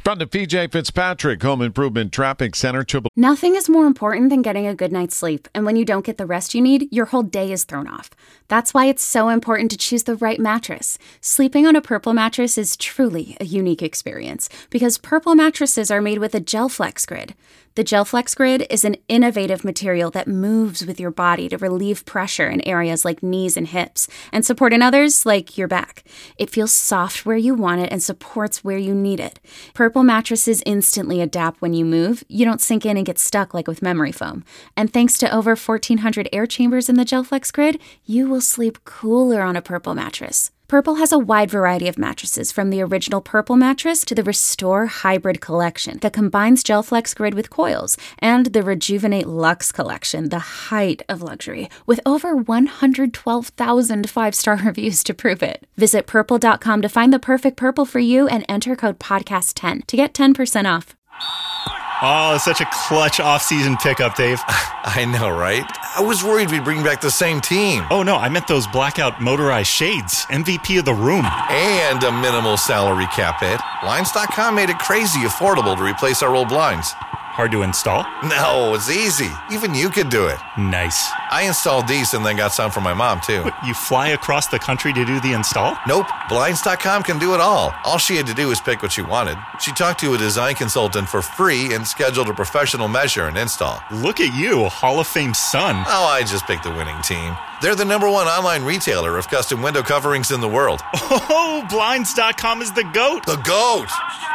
From the P J Fitzpatrick Home Improvement Traffic Center. Triple- Nothing is more important than getting a good night's sleep, and when you don't get the rest you need, your whole day is thrown off. That's why it's so important to choose the right mattress. Sleeping on a Purple mattress is truly a unique experience because Purple mattresses are made with a GelFlex Grid. The GelFlex Grid is an innovative material that moves with your body to relieve pressure in areas like knees and hips and support in others like your back. It feels soft where you want it and supports where you need it. Purple mattresses instantly adapt when you move. You don't sink in and get stuck like with memory foam. And thanks to over fourteen hundred air chambers in the GelFlex Grid, you will sleep cooler on a Purple mattress. Purple has a wide variety of mattresses, from the original Purple mattress to the Restore Hybrid collection that combines GelFlex Grid with coils, and the Rejuvenate Luxe collection, the height of luxury, with over one hundred twelve thousand five-star reviews to prove it. Visit purple dot com to find the perfect Purple for you and enter code podcast ten to get ten percent off. Oh, such a clutch off-season pickup, Dave. I know, right? I was worried we'd bring back the same team. Oh, no, I meant those blackout motorized shades. M V P of the room. And a minimal salary cap hit. Blinds dot com made it crazy affordable to replace our old blinds. Hard to install? No, it's easy. Even you could do it. Nice. I installed these and then got some for my mom, too. What, you fly across the country to do the install? Nope. Blinds dot com can do it all. All she had to do was pick what she wanted. She talked to a design consultant for free and scheduled a professional measure and install. Look at you, Hall of Fame son. Oh, I just picked the winning team. They're the number one online retailer of custom window coverings in the world. Oh, Blinds dot com is the GOAT. The GOAT!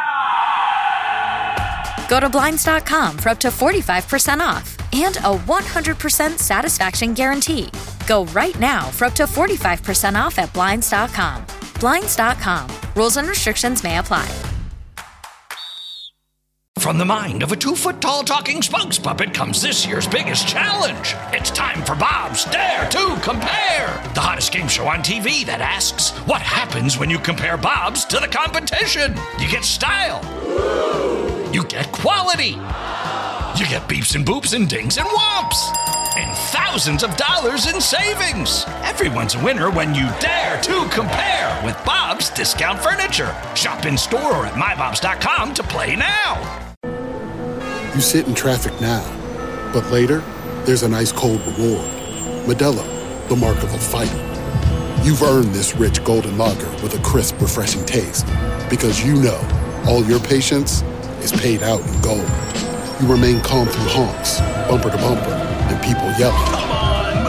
Go to Blinds dot com for up to forty-five percent off and a one hundred percent satisfaction guarantee. Go right now for up to forty-five percent off at Blinds dot com. Blinds dot com. Rules and restrictions may apply. From the mind of a two-foot-tall talking spokes puppet comes this year's biggest challenge. It's time for Bob's Dare to Compare, the hottest game show on T V that asks, what happens when you compare Bob's to the competition? You get style. You get quality. You get beeps and boops and dings and whomps. And thousands of dollars in savings. Everyone's a winner when you dare to compare with Bob's Discount Furniture. Shop in store or at my bobs dot com to play now. You sit in traffic now, but later, there's an ice cold reward. Modelo, the mark of a fighter. You've earned this rich golden lager with a crisp, refreshing taste. Because you know, all your patience is paid out in gold. You remain calm through honks, bumper to bumper, and people yelling. Come on,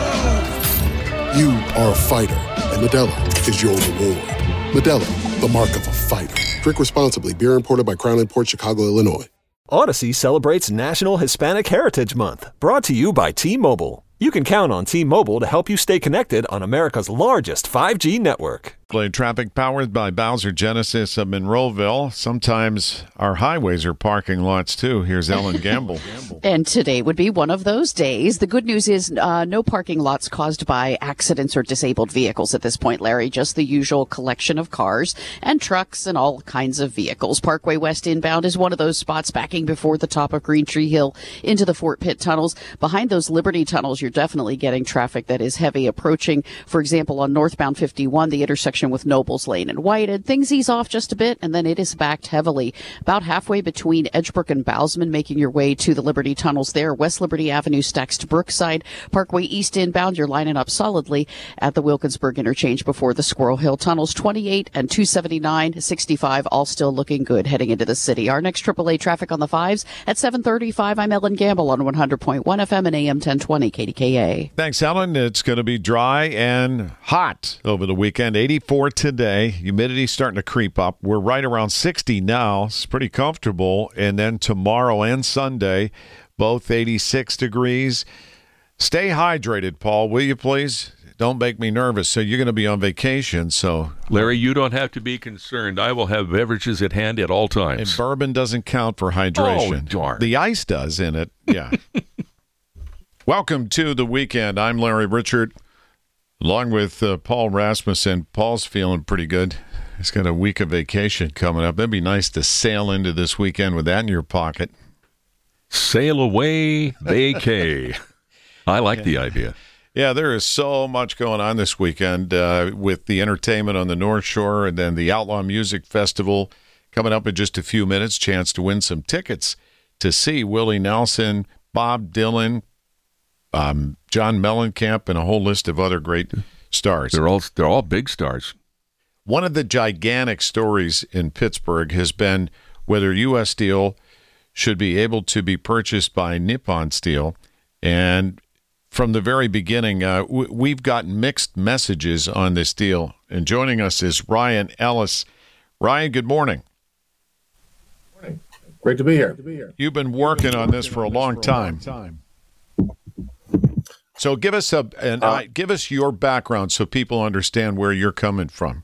move! You are a fighter, and Modelo is your reward. Modelo, the mark of a fighter. Drink responsibly. Beer imported by Crown Imports, Chicago, Illinois. Odyssey celebrates National Hispanic Heritage Month, brought to you by T-Mobile. You can count on T-Mobile to help you stay connected on America's largest five G network. Glade Traffic powered by Bowser Genesis of Monroeville. Sometimes our highways are parking lots, too. Here's Ellen Gamble. And today would be one of those days. The good news is uh, no parking lots caused by accidents or disabled vehicles at this point, Larry. Just the usual collection of cars and trucks and all kinds of vehicles. Parkway West inbound is one of those spots backing before the top of Green Tree Hill into the Fort Pitt tunnels. Behind those Liberty tunnels, you're definitely getting traffic that is heavy approaching. For example, on northbound fifty-one, the intersection with Nobles Lane and Whitehead, things ease off just a bit, and then it is backed heavily. About halfway between Edgebrook and Bousman, making your way to the Liberty tunnels there. West Liberty Avenue stacks to Brookside. Parkway East inbound, you're lining up solidly at the Wilkinsburg interchange before the Squirrel Hill tunnels. twenty-eight and two seventy-nine, sixty-five, all still looking good heading into the city. Our next triple A traffic on the fives at seven thirty-five. I'm Ellen Gamble on one hundred point one F M and A M ten twenty K D K A. Thanks, Ellen. It's going to be dry and hot over the weekend. eighty-four today. Humidity starting to creep up. We're right around sixty now. It's pretty comfortable. And then tomorrow and Sunday, both eighty-six degrees. Stay hydrated, Paul, will you please? Don't make me nervous. So you're going to be on vacation. So, Larry, you don't have to be concerned. I will have beverages at hand at all times. And bourbon doesn't count for hydration. Oh, darn. The ice does in it. Yeah. Welcome to the weekend. I'm Larry Richert, along with uh, Paul Rasmussen. Paul's feeling pretty good. He's got a week of vacation coming up. That'd be nice to sail into this weekend with that in your pocket. Sail away, vacay. I like yeah. the idea. Yeah, there is so much going on this weekend uh, with the entertainment on the North Shore and then the Outlaw Music Festival coming up in just a few minutes. Chance to win some tickets to see Willie Nelson, Bob Dylan, um, John Mellencamp, and a whole list of other great stars. They're all they're all big stars. One of the gigantic stories in Pittsburgh has been whether U S Steel should be able to be purchased by Nippon Steel. And from the very beginning, uh, w- we've gotten mixed messages on this deal. And joining us is Ryan Ellis. Ryan, good morning. Morning. Great to be here. You've been working on this for a long time. So give us a and uh, give us your background so people understand where you're coming from.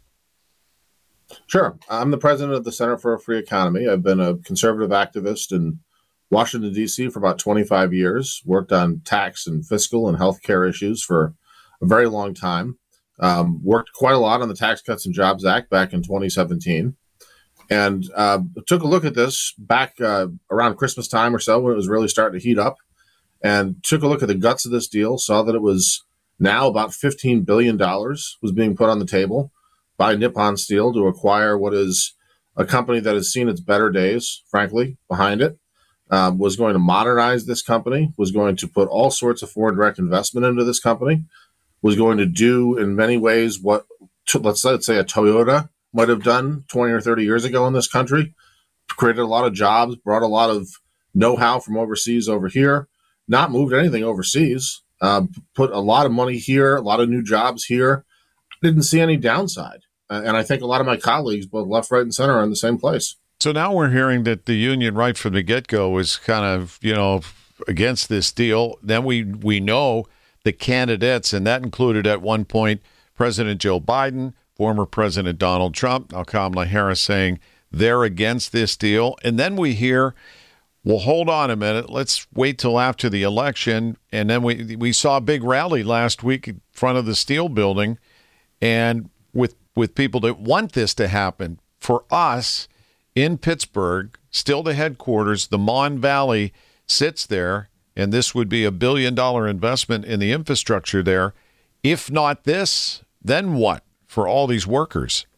Sure. I'm the president of the Center for a Free Economy. I've been a conservative activist in Washington, D C for about twenty-five years, worked on tax and fiscal and healthcare issues for a very long time, um, worked quite a lot on the Tax Cuts and Jobs Act back in twenty seventeen, and uh, took a look at this back uh, around Christmas time or so when it was really starting to heat up, and took a look at the guts of this deal, saw that it was now about fifteen billion dollars was being put on the table by Nippon Steel to acquire what is a company that has seen its better days, frankly, behind it, um, was going to modernize this company, was going to put all sorts of foreign direct investment into this company, was going to do in many ways what, let's, let's say, a Toyota might have done twenty or thirty years ago in this country, created a lot of jobs, brought a lot of know-how from overseas over here, not moved anything overseas, uh, put a lot of money here, a lot of new jobs here, didn't see any downside. And I think a lot of my colleagues, both left, right, and center, are in the same place. So now we're hearing that the union right from the get-go was kind of, you know, against this deal. Then we we know the candidates, and that included at one point President Joe Biden, former President Donald Trump, now Kamala Harris saying they're against this deal. And then we hear, well, hold on a minute, let's wait till after the election. And then we we saw a big rally last week in front of the Steel building, and with with people that want this to happen. For us in Pittsburgh, still the headquarters, the Mon Valley sits there, and this would be a billion-dollar investment in the infrastructure there. If not this, then what for all these workers?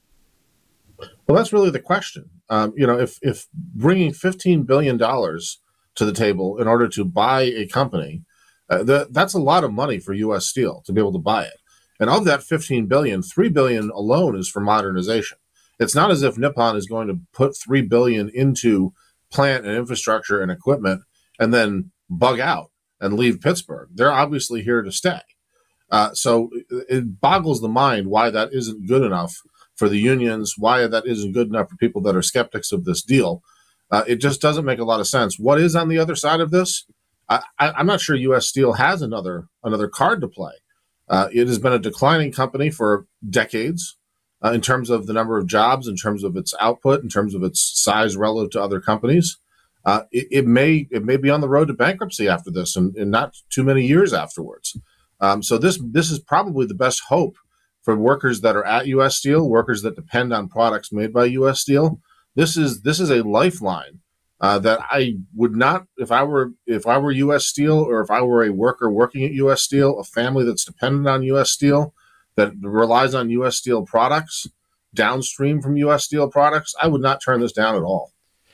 Well, that's really the question. Um, you know, if, if bringing fifteen billion dollars to the table in order to buy a company, uh, the, that's a lot of money for U S Steel to be able to buy it. And of that fifteen billion dollars, three billion dollars alone is for modernization. It's not as if Nippon is going to put three billion dollars into plant and infrastructure and equipment and then bug out and leave Pittsburgh. They're obviously here to stay. Uh, so it boggles the mind why that isn't good enough for the unions, why that isn't good enough for people that are skeptics of this deal. Uh, it just doesn't make a lot of sense. What is on the other side of this? I, I, I'm not sure U S Steel has another another card to play. Uh, it has been a declining company for decades uh, in terms of the number of jobs, in terms of its output, in terms of its size relative to other companies. Uh, it, it may it may be on the road to bankruptcy after this, and, and not too many years afterwards. Um, so this this is probably the best hope for workers that are at U S Steel, workers that depend on products made by U S Steel. This is this is a lifeline uh, that I would not, if I were if I were U S Steel, or if I were a worker working at U S Steel, a family that's dependent on U S Steel, that relies on U S Steel products, downstream from U S Steel products, I would not turn this down at all.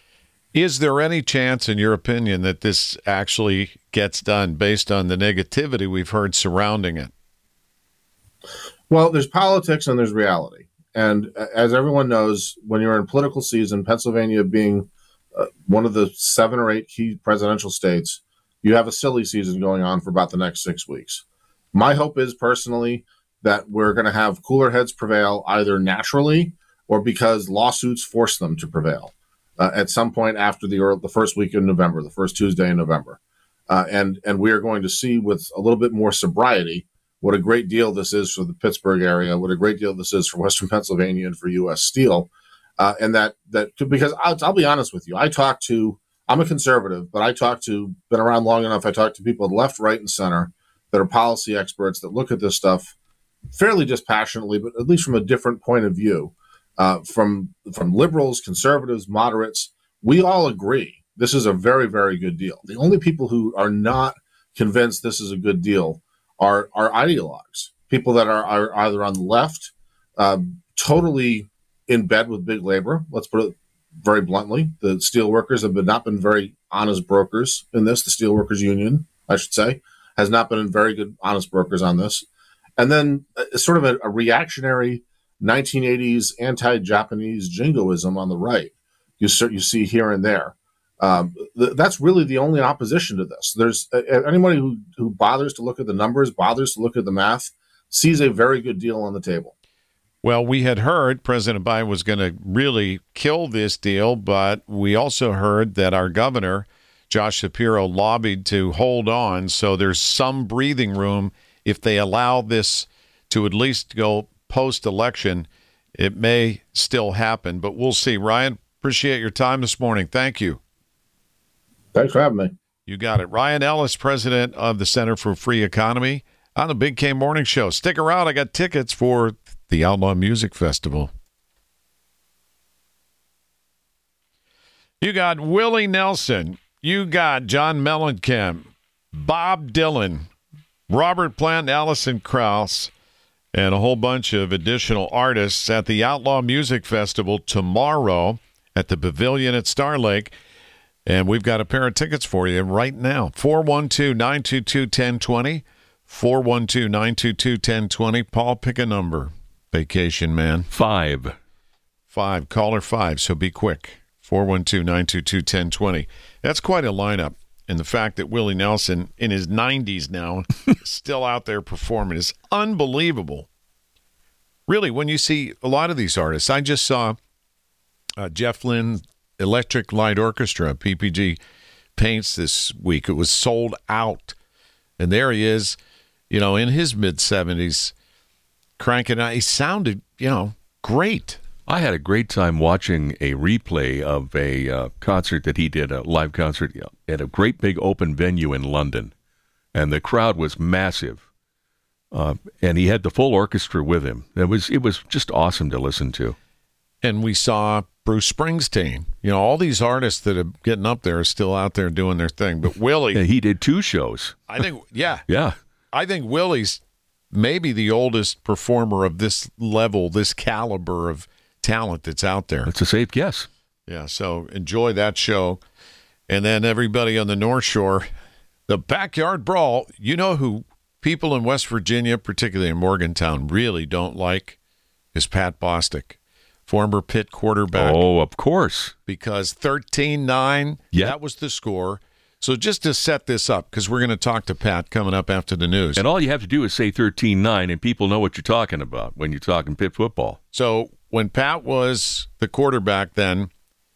Is there any chance, in your opinion, that this actually gets done based on the negativity we've heard surrounding it? Well, there's politics and there's reality. And as everyone knows, when you're in political season, Pennsylvania being uh, one of the seven or eight key presidential states, you have a silly season going on for about the next six weeks. My hope is personally that we're going to have cooler heads prevail either naturally or because lawsuits force them to prevail uh, at some point after the, or the first week in November, the first Tuesday in November. Uh, and, and we are going to see with a little bit more sobriety what a great deal this is for the Pittsburgh area, what a great deal this is for Western Pennsylvania and for U S Steel. Uh, and that, that because I'll, I'll be honest with you, I talk to, I'm a conservative, but I talk to, been around long enough, I talk to people left, right, and center that are policy experts that look at this stuff fairly dispassionately, but at least from a different point of view. Uh, from, from liberals, conservatives, moderates, we all agree this is a very, very good deal. The only people who are not convinced this is a good deal are, are ideologues, people that are, are either on the left, um, totally in bed with big labor, let's put it very bluntly. The steelworkers have been, not been very honest brokers in this. The Steelworkers Union, I should say, has not been very good, honest brokers on this. And then uh, sort of a, a reactionary nineteen eighties anti-Japanese jingoism on the right. You, you see here and there. Um, th- that's really the only opposition to this. There's uh, anybody who, who bothers to look at the numbers, bothers to look at the math, sees a very good deal on the table. Well, we had heard President Biden was going to really kill this deal, but we also heard that our governor, Josh Shapiro, lobbied to hold on. So there's some breathing room if they allow this to at least go post-election. It may still happen, but we'll see. Ryan, appreciate your time this morning. Thank you. Thanks for having me. You got it. Ryan Ellis, president of the Center for Free Economy, on the Big K Morning Show. Stick around. I got tickets for the Outlaw Music Festival. You got Willie Nelson. You got John Mellencamp, Bob Dylan, Robert Plant, Alison Krauss, and a whole bunch of additional artists at the Outlaw Music Festival tomorrow at the Pavilion at Star Lake. And we've got a pair of tickets for you right now. four one two, nine two two, one zero two zero. four one two, nine two two, one zero two zero. Paul, pick a number. Vacation man. Five. Five. Caller five, so be quick. four one two, nine two two, one zero two zero. That's quite a lineup. And the fact that Willie Nelson, in his nineties now, still out there performing is unbelievable. Really, when you see a lot of these artists, I just saw uh, Jeff Lynne Electric Light Orchestra, P P G Paints this week. It was sold out. And there he is, you know, in his mid-seventies, cranking out. He sounded, you know, great. I had a great time watching a replay of a uh, concert that he did, a live concert at a great big open venue in London. And the crowd was massive. Uh, and he had the full orchestra with him. It was it was just awesome to listen to. And we saw Bruce Springsteen. You know, all these artists that are getting up there are still out there doing their thing. But Willie... Yeah, he did two shows. I think, yeah. Yeah. I think Willie's maybe the oldest performer of this level, this caliber of talent that's out there. That's a safe guess. Yeah, so enjoy that show. And then everybody on the North Shore, the Backyard Brawl. You know who people in West Virginia, particularly in Morgantown, really don't like is Pat Bostic, former Pitt quarterback. Oh, of course. Because thirteen nine, yep. That was the score. So just to set this up, because we're going to talk to Pat coming up after the news. And all you have to do is say thirteen nine, and people know what you're talking about when you're talking Pitt football. So when Pat was the quarterback then,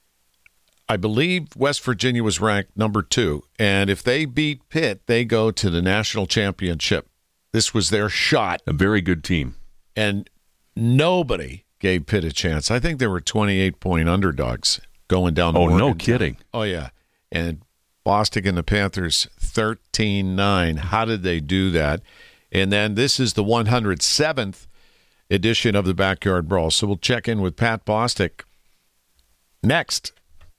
I believe West Virginia was ranked number two. And if they beat Pitt, they go to the national championship. This was their shot. A very good team. And nobody gave Pitt a chance. I think they were twenty-eight point underdogs going down to Oh, Morgantown. no kidding. Oh, yeah. And Bostic and the Panthers, thirteen nine. How did they do that? And then this is the one hundred seventh edition of the Backyard Brawl. So we'll check in with Pat Bostic next.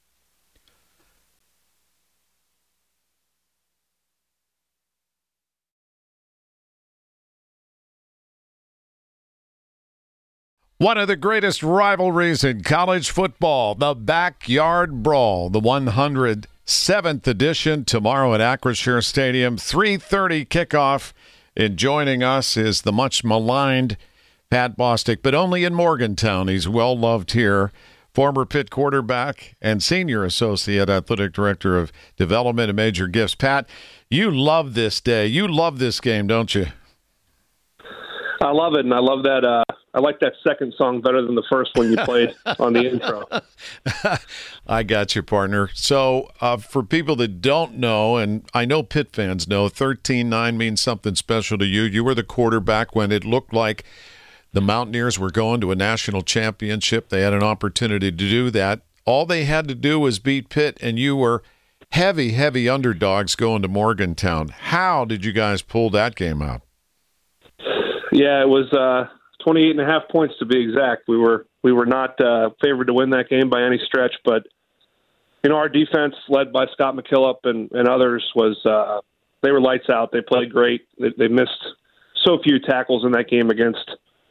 One of the greatest rivalries in college football, the Backyard Brawl, the one hundred seventh edition tomorrow at Acrisure Stadium, three thirty kickoff. And joining us is the much maligned Pat Bostic, but only in Morgantown. He's well loved here. Former Pitt quarterback and senior associate athletic director of development and major gifts. Pat, you love this day. You love this game, don't you? I love it, and I love that. Uh, I like that second song better than the first one you played on the intro. I got you, partner. So uh, for people that don't know, and I know Pitt fans know, thirteen nine means something special to you. You were the quarterback when it looked like the Mountaineers were going to a national championship. They had an opportunity to do that. All they had to do was beat Pitt, and you were heavy, heavy underdogs going to Morgantown. How did you guys pull that game out? Yeah, it was uh, twenty-eight and a half points to be exact. We were we were not uh, favored to win that game by any stretch, but you know our defense, led by Scott McKillop and, and others, was uh, they were lights out. They played great. They, they missed so few tackles in that game against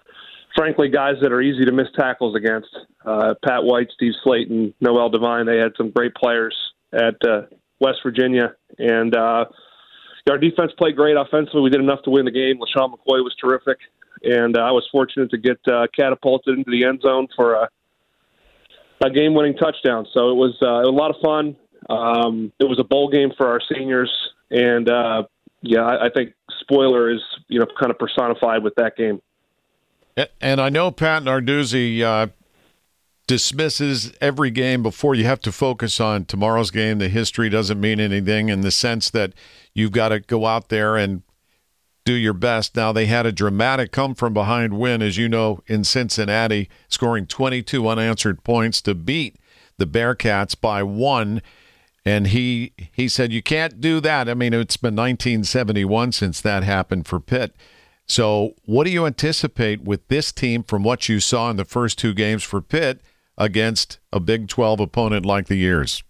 frankly, guys that are easy to miss tackles against. Uh, Pat White, Steve Slayton, Noel Devine, they had some great players at uh, West Virginia. And uh, our defense played great offensively. We did enough to win the game. LaShawn McCoy was terrific. And uh, I was fortunate to get uh, catapulted into the end zone for a, a game-winning touchdown. So it was, uh, it was a lot of fun. Um, it was a bowl game for our seniors. And, uh, yeah, I, I think spoiler is, you know, kind of personified with that game. And I know Pat Narduzzi uh, dismisses every game before you have to focus on tomorrow's game. The history doesn't mean anything in the sense that you've got to go out there and do your best. Now, they had a dramatic come-from-behind win, as you know, in Cincinnati, scoring twenty-two unanswered points to beat the Bearcats by one. And he he said, you can't do that. I mean, it's been nineteen seventy-one since that happened for Pitt. So what do you anticipate with this team from what you saw in the first two games for Pitt against a Big twelve opponent like the Years?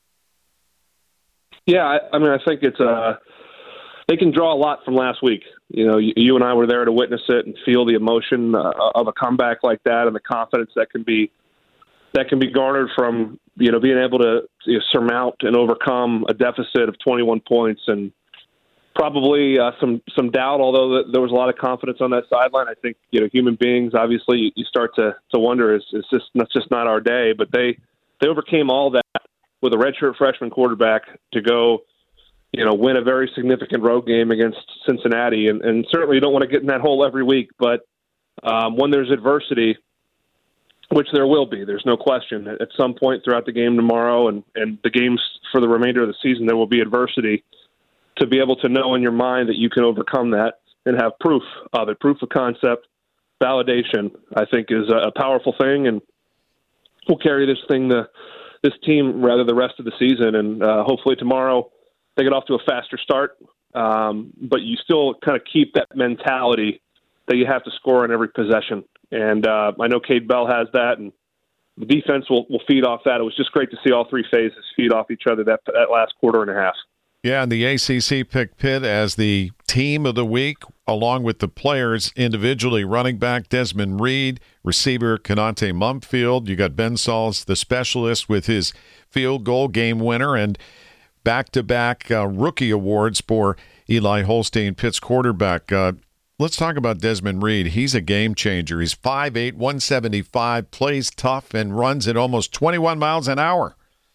Yeah, I, I mean, I think it's uh, they can draw a lot from last week. You know, you, you and I were there to witness it and feel the emotion uh, of a comeback like that and the confidence that can be that can be garnered from, you know, being able to, you know, surmount and overcome a deficit of twenty-one points and probably uh, some some doubt, although there was a lot of confidence on that sideline. I think, you know, human beings, obviously, you, you start to, to wonder, is, is this that's just not our day? But they, they overcame all that with a redshirt freshman quarterback to go, you know, win a very significant road game against Cincinnati. And, and certainly you don't want to get in that hole every week, but um, when there's adversity, which there will be, there's no question, at some point throughout the game tomorrow and, and the games for the remainder of the season, there will be adversity. To be able to know in your mind that you can overcome that and have proof of it, proof of concept, validation, I think is a powerful thing, and we'll carry this thing, the this team, rather the rest of the season, and uh, hopefully tomorrow they get off to a faster start, um, but you still kind of keep that mentality that you have to score in every possession, and uh, I know Cade Bell has that, and the defense will, will feed off that. It was just great to see all three phases feed off each other that, that last quarter and a half. Yeah, and the A C C picked Pitt as the team of the week, along with the players individually. Running back Desmond Reed, receiver Konate Mumfield. You got Ben Sauls, the specialist, with his field goal game winner, and back-to-back uh, rookie awards for Eli Holstein, Pitt's quarterback. Uh, let's talk about Desmond Reed. He's a game changer. He's five eight, one seventy-five, plays tough, and runs at almost twenty-one miles an hour.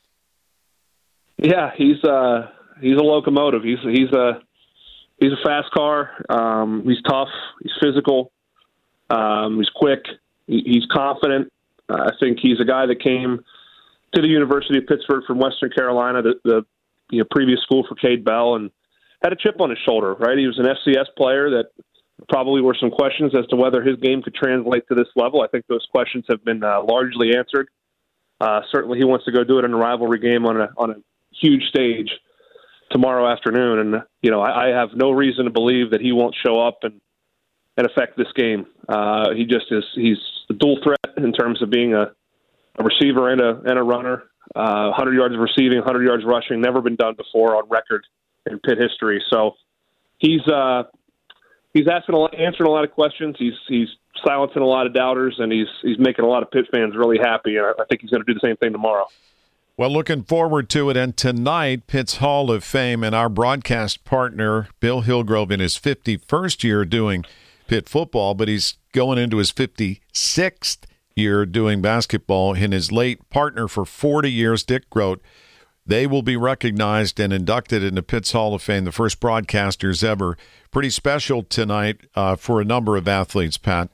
Yeah, he's uh. He's a locomotive. He's he's a he's a fast car. Um, he's tough. He's physical. Um, he's quick. He, he's confident. Uh, I think he's a guy that came to the University of Pittsburgh from Western Carolina, the, the you know, previous school for Cade Bell, and had a chip on his shoulder. Right, he was an F C S player that probably were some questions as to whether his game could translate to this level. I think those questions have been uh, largely answered. Uh, certainly, he wants to go do it in a rivalry game on a on a huge stage tomorrow afternoon, and you know I, I have no reason to believe that he won't show up and and affect this game. Uh, he just is he's a dual threat in terms of being a, a receiver and a and a runner. Uh, one hundred yards of receiving, one hundred yards rushing, never been done before on record in Pitt history. So he's uh, he's asking a lot, answering a lot of questions. He's he's silencing a lot of doubters, and he's he's making a lot of Pitt fans really happy. And I, I think he's going to do the same thing tomorrow. Well, looking forward to it. And tonight, Pitt's Hall of Fame and our broadcast partner, Bill Hillgrove, in his fifty-first year doing Pitt football, but he's going into his fifty-sixth year doing basketball. And his late partner for forty years, Dick Groat, they will be recognized and inducted into Pitt's Hall of Fame, the first broadcasters ever. Pretty special tonight uh, for a number of athletes, Pat.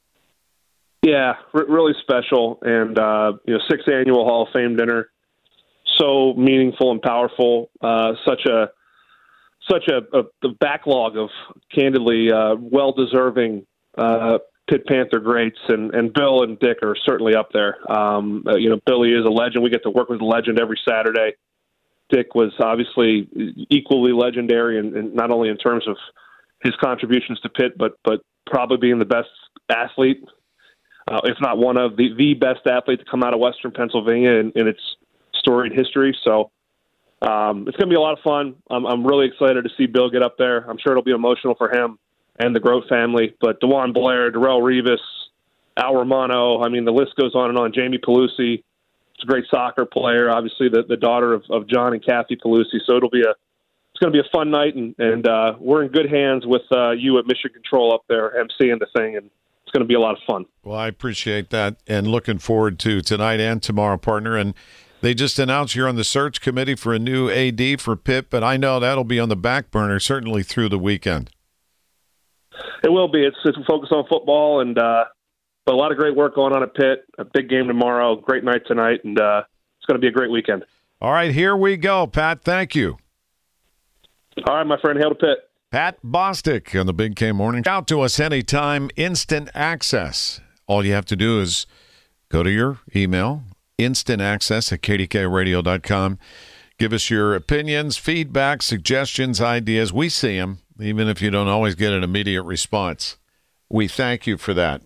Yeah, r- really special. And, uh, you know, sixth annual Hall of Fame dinner. So meaningful and powerful. Uh, such a such a, a the backlog of candidly uh, well-deserving uh, Pitt Panther greats, and, and Bill and Dick are certainly up there. Um, uh, you know, Billy is a legend. We get to work with a legend every Saturday. Dick was obviously equally legendary, and, and not only in terms of his contributions to Pitt, but but probably being the best athlete, uh, if not one of the, the best athletes to come out of Western Pennsylvania in, in its storied history. So um, it's going to be a lot of fun. I'm, I'm really excited to see Bill get up there. I'm sure it'll be emotional for him and the Groat family. But DeJuan Blair, Darrelle Revis, Al Romano. I mean, the list goes on and on. Jamie Pelusi, it's a great soccer player, obviously the, the daughter of, of John and Kathy Pelusi. So it'll be a it's going to be a fun night, and, and uh, we're in good hands with uh, you at Mission Control up there emceeing the thing, and it's going to be a lot of fun. Well, I appreciate that, and looking forward to tonight and tomorrow, partner. And they just announced you're on the search committee for a new A D for Pitt, but I know that'll be on the back burner certainly through the weekend. It will be. It's, it's focused on football, and uh, but a lot of great work going on at Pitt. A big game tomorrow, great night tonight, and uh, it's going to be a great weekend. All right, here we go, Pat. Thank you. All right, my friend. Hail to Pitt. Pat Bostic on the Big K Morning. Out to us anytime, instant access. All you have to do is go to your email, instant access at k d k radio dot com. Give us your opinions, feedback, suggestions, ideas. We see them, even if you don't always get an immediate response. We thank you for that.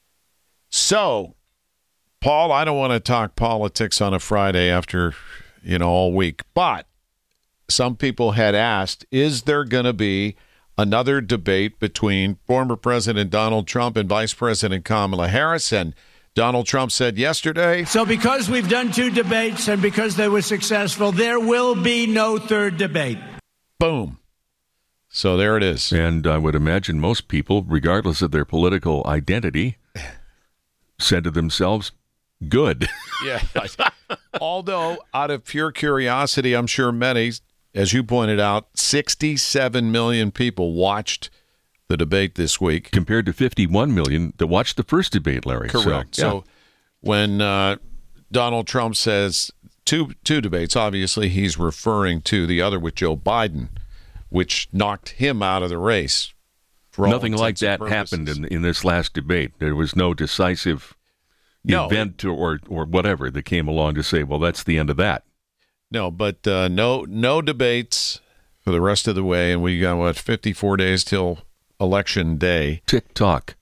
So, Paul, I don't want to talk politics on a Friday after, you know, all week, but some people had asked, is there going to be another debate between former President Donald Trump and Vice President Kamala Harris? And Donald Trump said yesterday, so because we've done two debates and because they were successful, there will be no third debate. Boom. So there it is. And I would imagine most people, regardless of their political identity, said to themselves, good. Yeah. Although, out of pure curiosity, I'm sure many, as you pointed out, sixty-seven million people watched the debate this week. Compared to fifty-one million that watched the first debate, Larry. Correct. So, yeah. so when uh, Donald Trump says two two debates, obviously he's referring to the other with Joe Biden, which knocked him out of the race. Nothing like that happened in, in this last debate. There was no decisive no, event or or whatever that came along to say, well, that's the end of that. No, but uh, no no debates for the rest of the way, and we got, what, fifty-four days till Election Day. Tick-tock.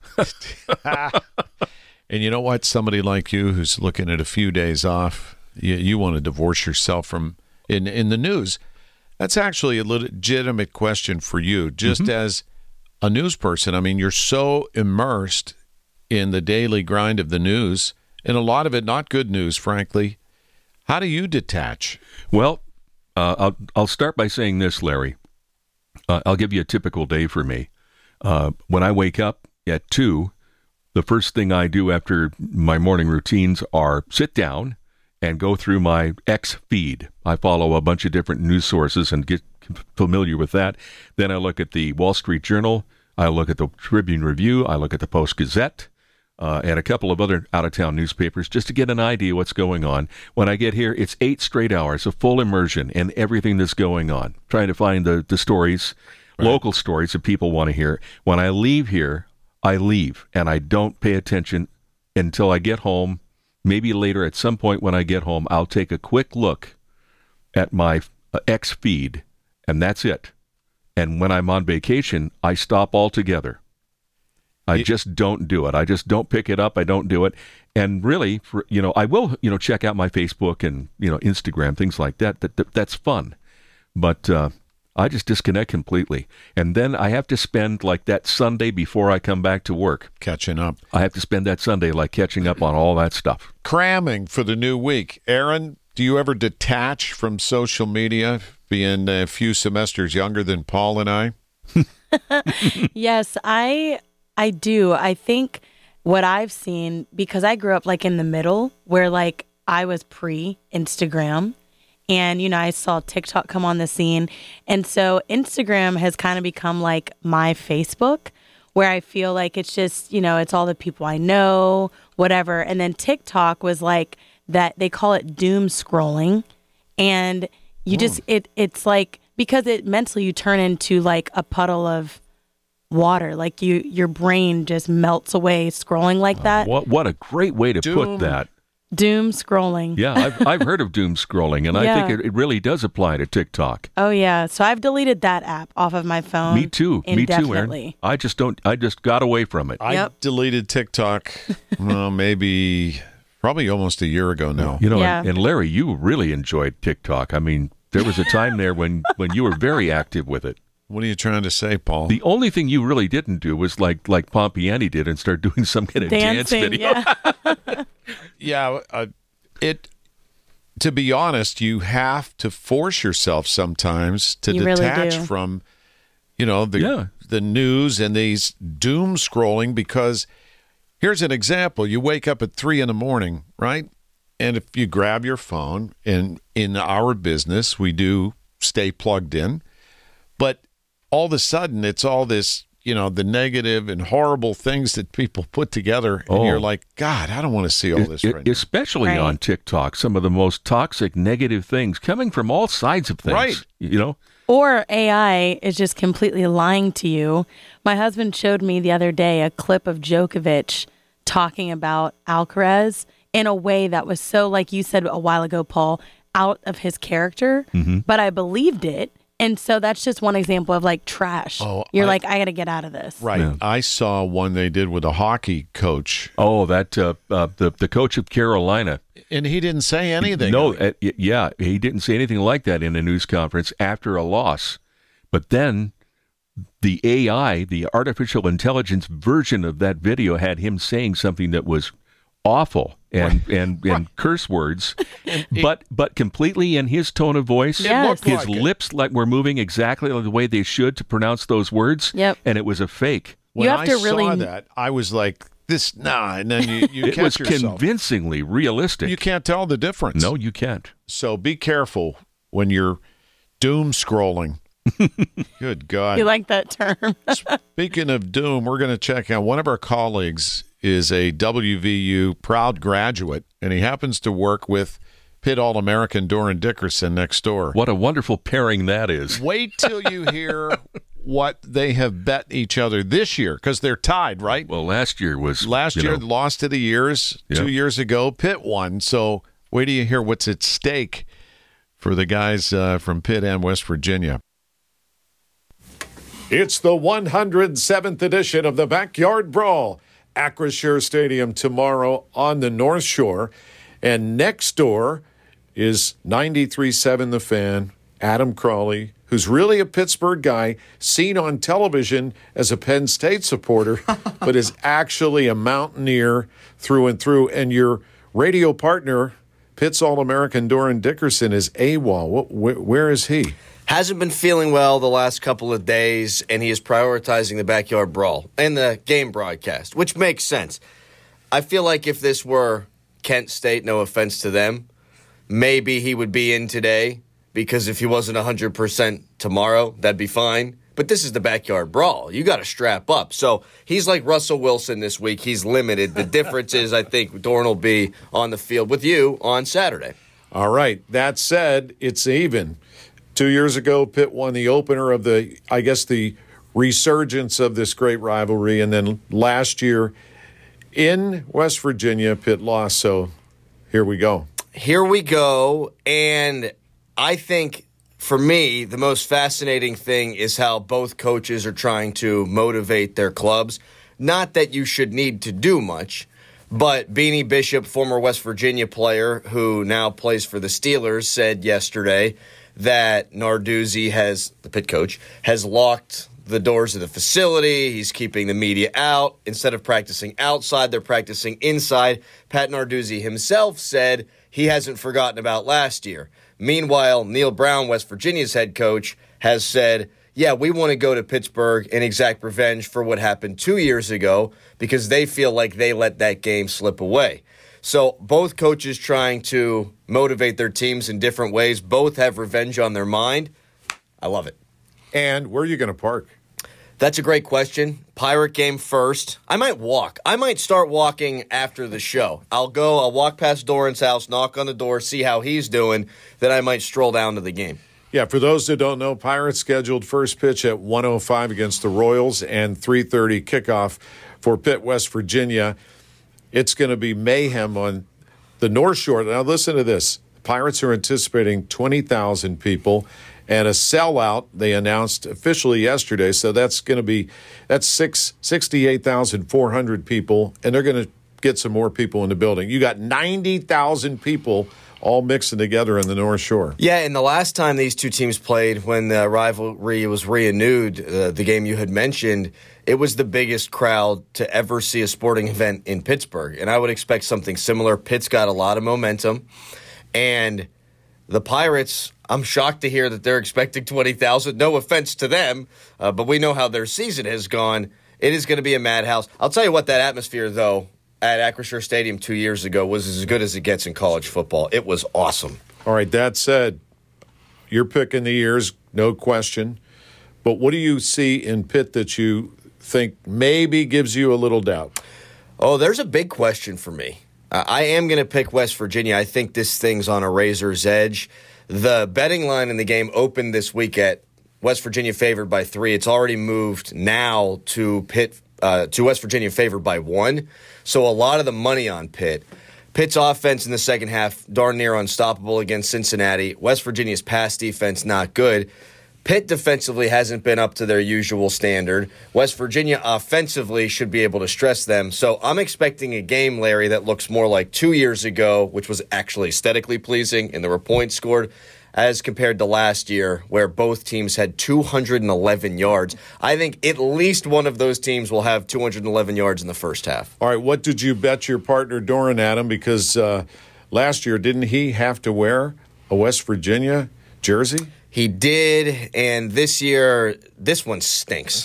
And you know what? Somebody like you who's looking at a few days off, you, you want to divorce yourself from in, in the news. That's actually a legitimate question for you, just mm-hmm. as a news person. I mean, you're so immersed in the daily grind of the news, and a lot of it not good news, frankly. How do you detach? Well, uh, I'll, I'll start by saying this, Larry. Uh, I'll give you a typical day for me. Uh, when I wake up at two, the first thing I do after my morning routines are sit down and go through my X feed. I follow a bunch of different news sources and get familiar with that. Then I look at the Wall Street Journal. I look at the Tribune Review. I look at the Post-Gazette. Uh, and a couple of other out-of-town newspapers just to get an idea what's going on. When I get here, it's eight straight hours of full immersion in everything that's going on, trying to find the, the stories, right. local stories that people want to hear. When I leave here, I leave, and I don't pay attention until I get home. Maybe later at some point when I get home, I'll take a quick look at my uh, X feed, and that's it. And when I'm on vacation, I stop altogether. I just don't do it. I just don't pick it up. I don't do it. And really, for, you know, I will, you know, check out my Facebook and, you know, Instagram, things like that. That, that that's fun. But uh, I just disconnect completely. And then I have to spend like that Sunday before I come back to work. Catching up. I have to spend that Sunday like catching up on all that stuff. Cramming for the new week. Aaron, do you ever detach from social media, being a few semesters younger than Paul and I? Yes, I... I do. I think what I've seen, because I grew up like in the middle where like I was pre-Instagram and, you know, I saw TikTok come on the scene. And so Instagram has kind of become like my Facebook where I feel like it's just, you know, it's all the people I know, whatever. And then TikTok was like that, they call it doom scrolling. And you oh. just, it it's like, because it mentally you turn into like a puddle of water, like you your brain just melts away scrolling like that. Uh, what what a great way to doom. put that. Doom scrolling. Yeah, I've I've heard of doom scrolling, and yeah. I think it, it really does apply to TikTok. Oh yeah, so I've deleted that app off of my phone. Me too. Me too, Aaron. I just don't. I just got away from it. I yep. deleted TikTok. Well, maybe probably almost a year ago now. You know, yeah. and, and Larry, you really enjoyed TikTok. I mean, there was a time there when when you were very active with it. What are you trying to say, Paul? The only thing you really didn't do was like like Pompiani did and start doing some kind of Dancing, dance video. yeah. yeah, uh, it. To be honest, you have to force yourself sometimes to You really detach do. from, you know, the Yeah. the news and these doom scrolling. Because here's an example: you wake up at three in the morning, right? And if you grab your phone, and in our business, we do stay plugged in, but all of a sudden, it's all this, you know, the negative and horrible things that people put together, and Oh. you're like, God, I don't want to see all this It- right now. especially Right. on TikTok, some of the most toxic, negative things coming from all sides of things. Right. You know? Or A I is just completely lying to you. My husband showed me the other day a clip of Djokovic talking about Alcaraz in a way that was so, like you said a while ago, Paul, out of his character, Mm-hmm. but I believed it. And so that's just one example of like trash. Oh, You're I- like, I got to get out of this. Right. Yeah. I saw one they did with a hockey coach, Oh, that uh, uh, the the coach of Carolina. and he didn't say anything. No, uh, y- yeah, he didn't say anything like that in a news conference after a loss. But then the A I, the artificial intelligence version of that video, had him saying something that was awful and and, and curse words, but but completely in his tone of voice. Yes. looked His like it. lips like were moving exactly the way they should to pronounce those words. Yep. And it was a fake. When You have I to really- saw that, I was like, "This nah," and then you, you It catch was yourself. convincingly realistic. You can't tell the difference. No, you can't. So be careful when you're doom scrolling. Good God. You like that term? Speaking of doom, we're going to check out one of our colleagues is a W V U proud graduate, and he happens to work with Pitt All-American Doran Dickerson next door. What a wonderful pairing that is. Wait till you hear what they have bet each other this year, because they're tied, right? Well, last year was Last you year, know, lost to the years. Yeah. Two years ago, Pitt won. So wait till you hear what's at stake for the guys uh, from Pitt and West Virginia. It's the one hundred seventh edition of the Backyard Brawl. Acrisure Stadium tomorrow on the North Shore. And next door is ninety-three point seven The Fan, Adam Crawley, who's really a Pittsburgh guy, seen on television as a Penn State supporter, but is actually a Mountaineer through and through. And your radio partner, Pitt's All-American Doran Dickerson, is AWOL. What, wh- where is he? Hasn't been feeling well the last couple of days, and he is prioritizing the Backyard Brawl and the game broadcast, which makes sense. I feel like if this were Kent State, no offense to them, maybe he would be in today, because if he wasn't one hundred percent tomorrow, that'd be fine. But this is the Backyard Brawl. You got to strap up. So he's like Russell Wilson this week. He's limited. The difference is I think Doran will be on the field with you on Saturday. All right. That said, it's even. Two years ago, Pitt won the opener of the, I guess, the resurgence of this great rivalry. And then last year in West Virginia, Pitt lost. So here we go. Here we go. And I think, for me, the most fascinating thing is how both coaches are trying to motivate their clubs. Not that you should need to do much, but Beanie Bishop, former West Virginia player who now plays for the Steelers, said yesterday that Narduzzi has, the Pitt coach, has locked the doors of the facility. He's keeping the media out. Instead of practicing outside, they're practicing inside. Pat Narduzzi himself said he hasn't forgotten about last year. Meanwhile, Neil Brown, West Virginia's head coach, has said, yeah, we want to go to Pittsburgh and exact revenge for what happened two years ago because they feel like they let that game slip away. So both coaches trying to motivate their teams in different ways. Both have revenge on their mind. I love it. And where are you going to park? That's a great question. Pirate game first. I might walk. I might start walking after the show. I'll go, I'll walk past Doran's house, knock on the door, see how he's doing. Then I might stroll down to the game. Yeah, for those that don't know, Pirates scheduled first pitch at one oh five against the Royals and three thirty kickoff for Pitt, West Virginia. It's going to be mayhem on the North Shore. Now listen to this. Pirates are anticipating twenty thousand people and a sellout they announced officially yesterday. So that's going to be that's six, sixty-eight thousand four hundred people, and they're going to get some more people in the building. You got ninety thousand people all mixing together in the North Shore. Yeah, and the last time these two teams played, when the rivalry was renewed, uh, the game you had mentioned, it was the biggest crowd to ever see a sporting event in Pittsburgh. And I would expect something similar. Pitt's got a lot of momentum. And the Pirates, I'm shocked to hear that they're expecting twenty thousand. No offense to them, uh, but we know how their season has gone. It is going to be a madhouse. I'll tell you what, that atmosphere, though, at Acrisure Stadium two years ago was as good as it gets in college football. It was awesome. All right, that said, you're picking the ears, no question. But what do you see in Pitt that you think maybe gives you a little doubt? Oh, there's a big question for me. Uh, I am going to pick West Virginia. I think this thing's on a razor's edge. The betting line in the game opened this week at West Virginia favored by three. It's already moved now to Pitt, uh, to West Virginia favored by one. So a lot of the money on Pitt. Pitt's offense in the second half, darn near unstoppable against Cincinnati. West Virginia's pass defense, not good. Pitt defensively hasn't been up to their usual standard. West Virginia offensively should be able to stress them. So I'm expecting a game, Larry, that looks more like two years ago, which was actually aesthetically pleasing, and there were points scored, as compared to last year, where both teams had two hundred eleven yards. I think at least one of those teams will have two hundred eleven yards in the first half. All right, what did you bet your partner Doran, Adam? Because uh, last year, didn't he have to wear a West Virginia jersey? He did, and this year, this one stinks.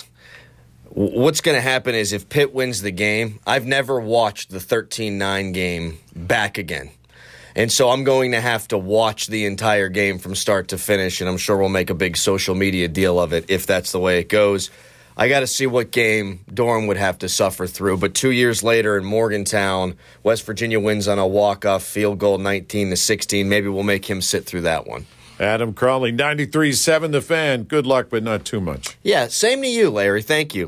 What's going to happen is if Pitt wins the game, I've never watched the thirteen nine game back again. And so I'm going to have to watch the entire game from start to finish, and I'm sure we'll make a big social media deal of it if that's the way it goes. I got to see what game Durham would have to suffer through. But two years later in Morgantown, West Virginia wins on a walk-off field goal nineteen to sixteen. Maybe we'll make him sit through that one. Adam Crawley, ninety-three point seven The Fan. Good luck, but not too much. Yeah, same to you, Larry. Thank you.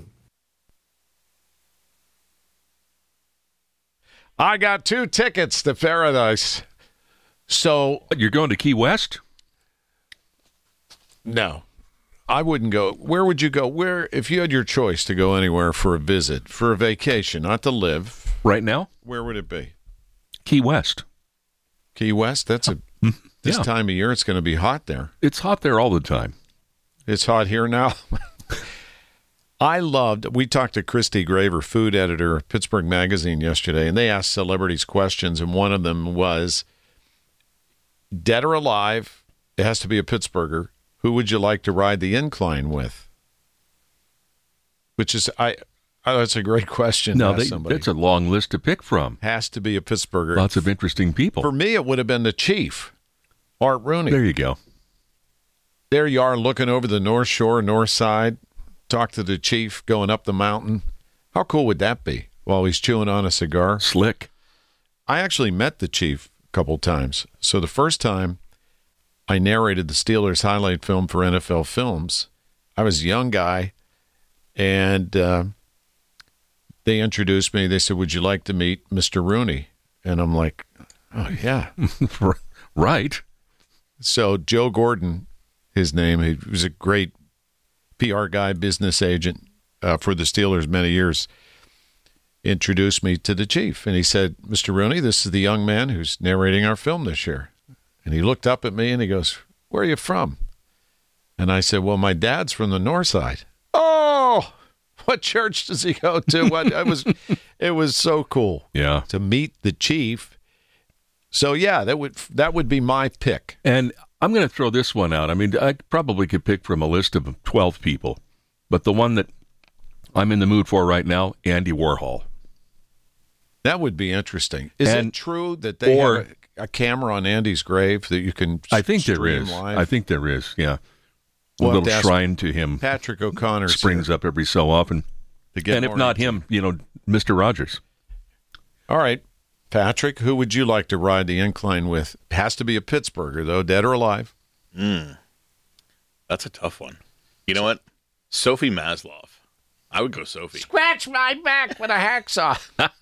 I got two tickets to Paradise. So you're going to Key West? No, I wouldn't go. Where would you go? Where, if you had your choice to go anywhere for a visit, for a vacation, not to live, right now, where would it be? Key West. Key West. That's a this yeah. time of year. It's going to be hot there. It's hot there all the time. It's hot here now. I loved. We talked to Christy Graver, food editor of Pittsburgh Magazine, yesterday, and they asked celebrities questions, and one of them was, dead or alive, it has to be a Pittsburgher, who would you like to ride the incline with? Which is, I, oh, that's a great question. No, they, that's a long list to pick from. Has to be a Pittsburgher. Lots of interesting people. For me, it would have been the Chief, Art Rooney. There you go. There you are, looking over the North Shore, North Side, talk to the Chief going up the mountain. How cool would that be while he's chewing on a cigar? Slick. I actually met the Chief couple times. So the first time I narrated the Steelers highlight film for N F L Films, I was a young guy, and uh, they introduced me. They said, would you like to meet Mister Rooney? And I'm like, oh, yeah. Right. So Joe Gordon, his name, he was a great P R guy, business agent uh, for the Steelers many years, introduced me to the Chief. And he said, Mister Rooney, this is the young man who's narrating our film this year. And he looked up at me and he goes, where are you from? And I said, well, my dad's from the North Side. Oh, what church does he go to? What I was, it was so cool. Yeah. To meet the Chief. So yeah, that would that would be my pick. And I'm going to throw this one out. I mean, I probably could pick from a list of twelve people, but the one that I'm in the mood for right now, Andy Warhol. That would be interesting. Is and, it true that they or, have a, a camera on Andy's grave that you can I think stream there is. live? I think there is, yeah. We'll a little to shrine to him. Patrick O'Connor springs here. up every so often. To get and if not him, you know, Mister Rogers. All right. Patrick, who would you like to ride the incline with? Has to be a Pittsburgher, though, dead or alive. Mm. That's a tough one. You know what? Sophie Maslow. I would go Sophie. Scratch my back with a hacksaw.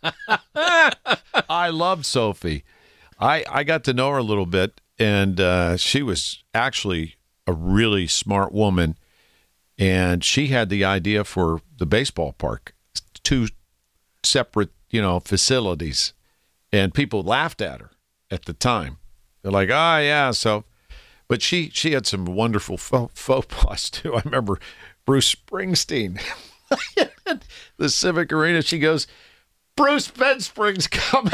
I loved Sophie. I, I got to know her a little bit, and uh, she was actually a really smart woman, and she had the idea for the baseball park, two separate, you know, facilities, and people laughed at her at the time. They're like, ah, oh, yeah. So, but she she had some wonderful faux, faux pas too. I remember Bruce Springsteen, the Civic Arena. She goes, Bruce Benspring's coming.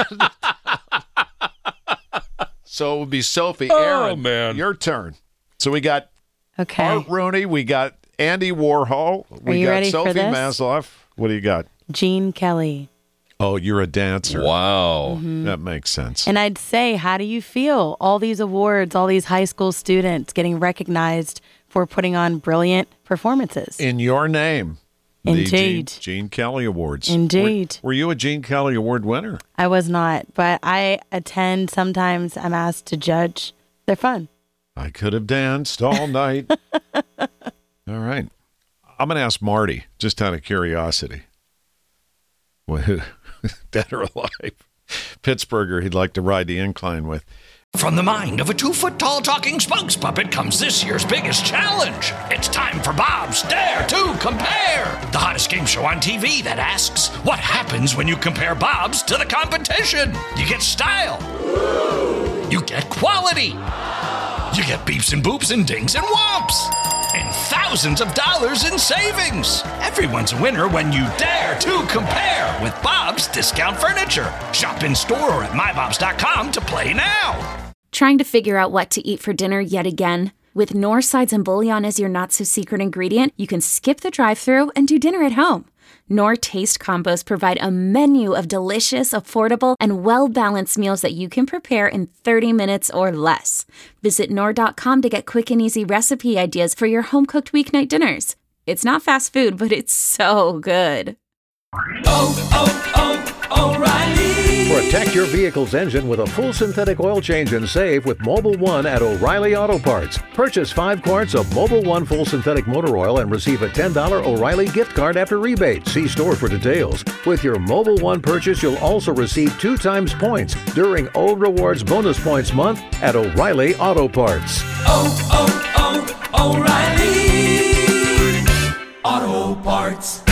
So it would be Sophie. Oh, Aaron, man. Your turn. So we got Okay. Art Rooney. We got Andy Warhol. We you got ready for Sophie this? Maslow. What do you got? Gene Kelly. Oh, you're a dancer. Wow. Mhm. That makes sense. And I'd say, how do you feel? All these awards, all these high school students getting recognized for putting on brilliant performances. In your name. the Indeed. Gene, Gene Kelly Awards. Indeed. Were, were you a Gene Kelly Award winner? I was not, but I attend. Sometimes I'm asked to judge. They're fun. I could have danced all night. All right. I'm going to ask Marty, just out of curiosity. Dead or alive. Pittsburgher he'd like to ride the incline with. From the mind of a two-foot-tall talking spokes puppet comes this year's biggest challenge. It's time for Bob's Dare to Compare, the hottest game show on T V that asks, what happens when you compare Bob's to the competition? You get style. You get quality. You get beeps and boops and dings and whomps. And thousands of dollars in savings. Everyone's a winner when you dare to compare with Bob's Discount Furniture. Shop in store or at my bobs dot com to play now. Trying to figure out what to eat for dinner yet again? With Knorr sides and bouillon as your not-so-secret ingredient, you can skip the drive-thru and do dinner at home. Knorr Taste Combos provide a menu of delicious, affordable, and well-balanced meals that you can prepare in thirty minutes or less. Visit Knorr dot com to get quick and easy recipe ideas for your home-cooked weeknight dinners. It's not fast food, but it's so good. Oh, oh, oh, O'Reilly. Protect your vehicle's engine with a full synthetic oil change and save with Mobile One at O'Reilly Auto Parts. Purchase five quarts of Mobile One full synthetic motor oil and receive a ten dollars O'Reilly gift card after rebate. See store for details. With your Mobile One purchase, you'll also receive two times points during O Rewards Bonus Points Month at O'Reilly Auto Parts. Oh, oh, oh, O'Reilly Auto Parts.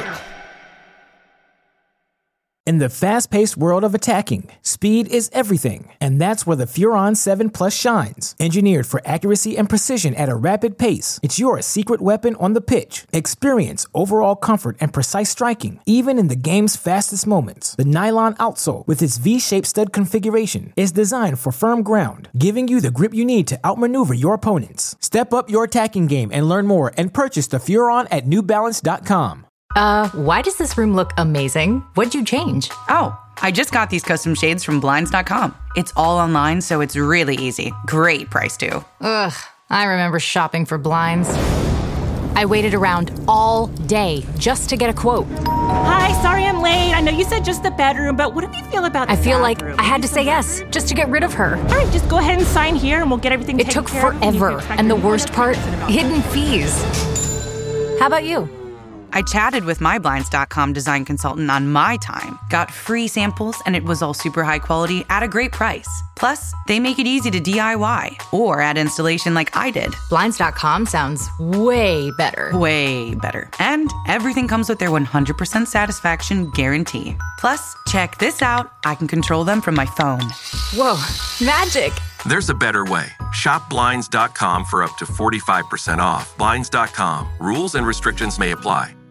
In the fast-paced world of attacking, speed is everything, and that's where the Furon seven Plus shines. Engineered for accuracy and precision at a rapid pace, it's your secret weapon on the pitch. Experience overall comfort and precise striking, even in the game's fastest moments. The nylon outsole, with its V-shaped stud configuration, is designed for firm ground, giving you the grip you need to outmaneuver your opponents. Step up your attacking game and learn more and purchase the Furon at new balance dot com. Uh, why does this room look amazing? What'd you change? Oh, I just got these custom shades from blinds dot com. It's all online, so it's really easy. Great price, too. Ugh, I remember shopping for blinds. I waited around all day just to get a quote. Hi, sorry I'm late. I know you said just the bedroom, but what do you feel about the I feel bathroom? like I had to say yes, just to get rid of her. All right, just go ahead and sign here and we'll get everything It taken took care of. forever, and the worst part, hidden fees. How about you? I chatted with my blinds dot com design consultant on my time, got free samples, and it was all super high quality at a great price. Plus, they make it easy to D I Y or add installation like I did. blinds dot com sounds way better. Way better. And everything comes with their one hundred percent satisfaction guarantee. Plus, check this out. I can control them from my phone. Whoa, magic. There's a better way. Shop blinds dot com for up to forty-five percent off. blinds dot com. Rules and restrictions may apply.